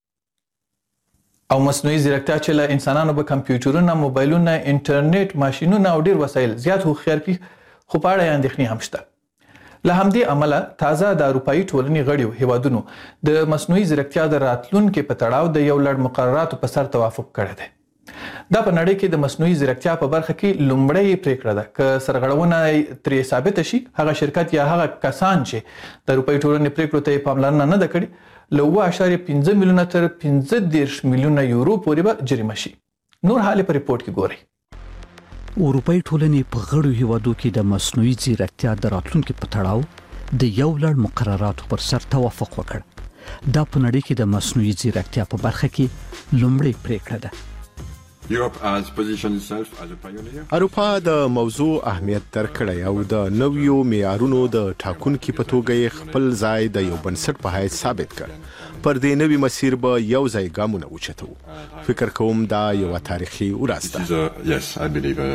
او مصنوعي ځیرکتیا چې له انسانانو به کمپیوټرونه، موبایلونه، انټرنیټ، ماشینونه او ډیر وسایل زیات هوښیار کړي، خو په اړه یې اندېښنې هم شته. له همدې امله تازه د اروپایي ټولنې غړیو هیوادونو د مصنوعي ځیرکتیا د راتلونکي په تړاو د یو لړ مقرراتو په سر توافق کړی دی. دا په نړۍ کې د مصنوعي ځیرکتیا په برخه کې لومړۍ پریکړه ده. که سرغړونه ترې ثابته شي، هغه شرکت یا هغه کسان چې د اروپایي ټولنې پریکړو ته یې پاملرنه نه ده کړې له اوه اعشاریه پنځه میلیونه تر پنځه دېرش میلیونه یورو پورې به جریمه شي. نور حال په ریپورت کې ګورئ. اروپایي ټولنې په غړو هیوادو کې د مصنوعي ځیرکتیا د راتلونکي په تړاو د یو لړ مقرراتو پر سر توافق وکړ. دا په نړۍ کې د مصنوعي ځیرکتیا په برخه کې لومړۍ پریکړه ده. اروپا د موضوع اهمیت درکړی او د نویو معیارونو د ټاکونکي په توګه یې خپل ځای د یو بنسټ په حیث ثابت کړ. پر دې نوي مسیر به یو ځای ګامونه اوچتو. فکر کوم دا یوه تاریخي ورځ ده.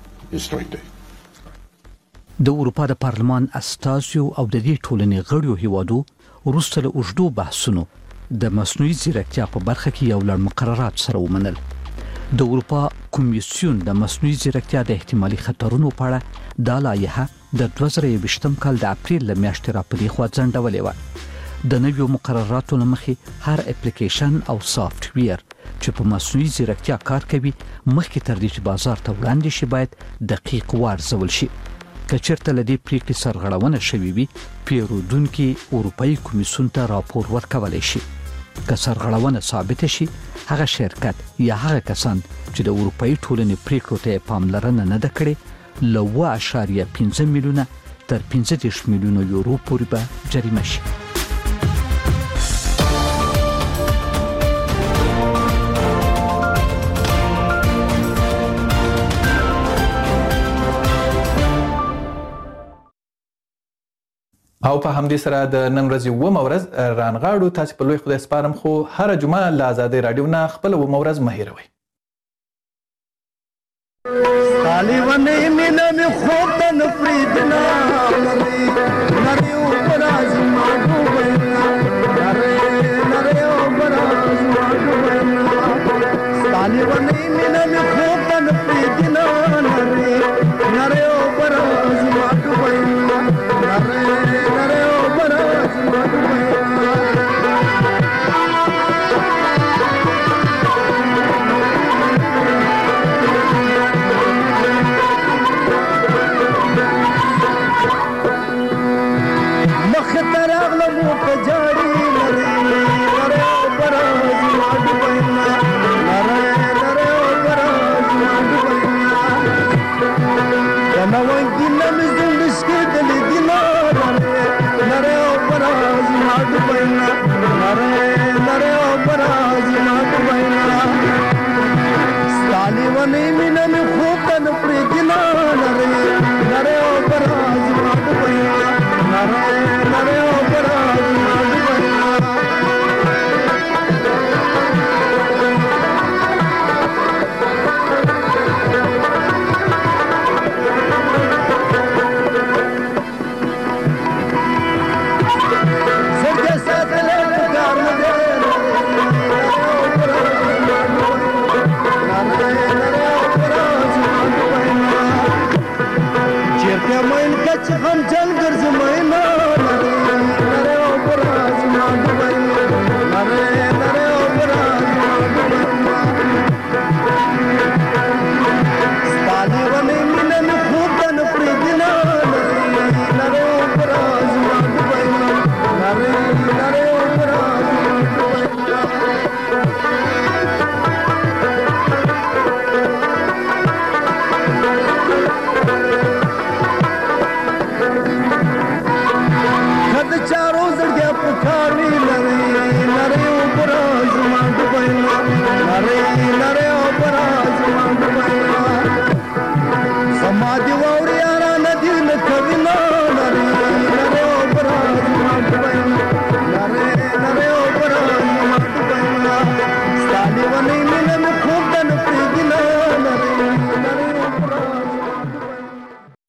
د اروپا د پارلمان استازیو او د دې ټولنې غړیو هیوادو وروسته له اوږدو بحثونو د مصنوعي ځیرکتیا په برخه کې یو لړ مقررات سره ومنل. د اروپا کمیسیون د مصنوعي ځیرکتیا د احتمالي خطرونو په اړه دا لایحه د دوه زره یوویشتم کال د اپریل له میاشتې راپدې خوا ځنډولې وه. د نویو مقرراتو له مخې هر اپلیکیشن او سافټویر چې په مصنوعي ځیرکتیا کار کوي مخکې تر دې چې بازار ته وړاندې شي باید دقیق وارزول شي. که چېرته له دې پریکړې سرغړونه شوې وي، پیرودونکي اروپایي کمیسیون ته راپور ورکولی شي. که سرغړونه ثابته شي، هغه شرکت یا هغه کسان چې د اروپایي ټولنې پریکړو ته پاملرنه نه ده کړې له اوه اعشاریه پنځه میلیونه تر پنځه دېرش میلیونه یورو پورې به جریمه شي. او په همدې سره د نن ورځې اوومه ورځ رانغاړو. تاسې په لوی خدای سپارم، خو هره جمعه له ازادۍ راډیو نه خپله اوومه ورځ مه هېروئ. طالبانې مینه مې خوب ته نه پرېږدنا نرۍ اوبه زما ډوبوینا نرۍ نرۍ اوبه زما ډوبوینا طالبانې مینه مې خوب ته نه پرېږدنا نرۍ نرۍ اوبه زما ډوبوینا نرۍ نرۍ اوبه زما ډوبوینا. I'm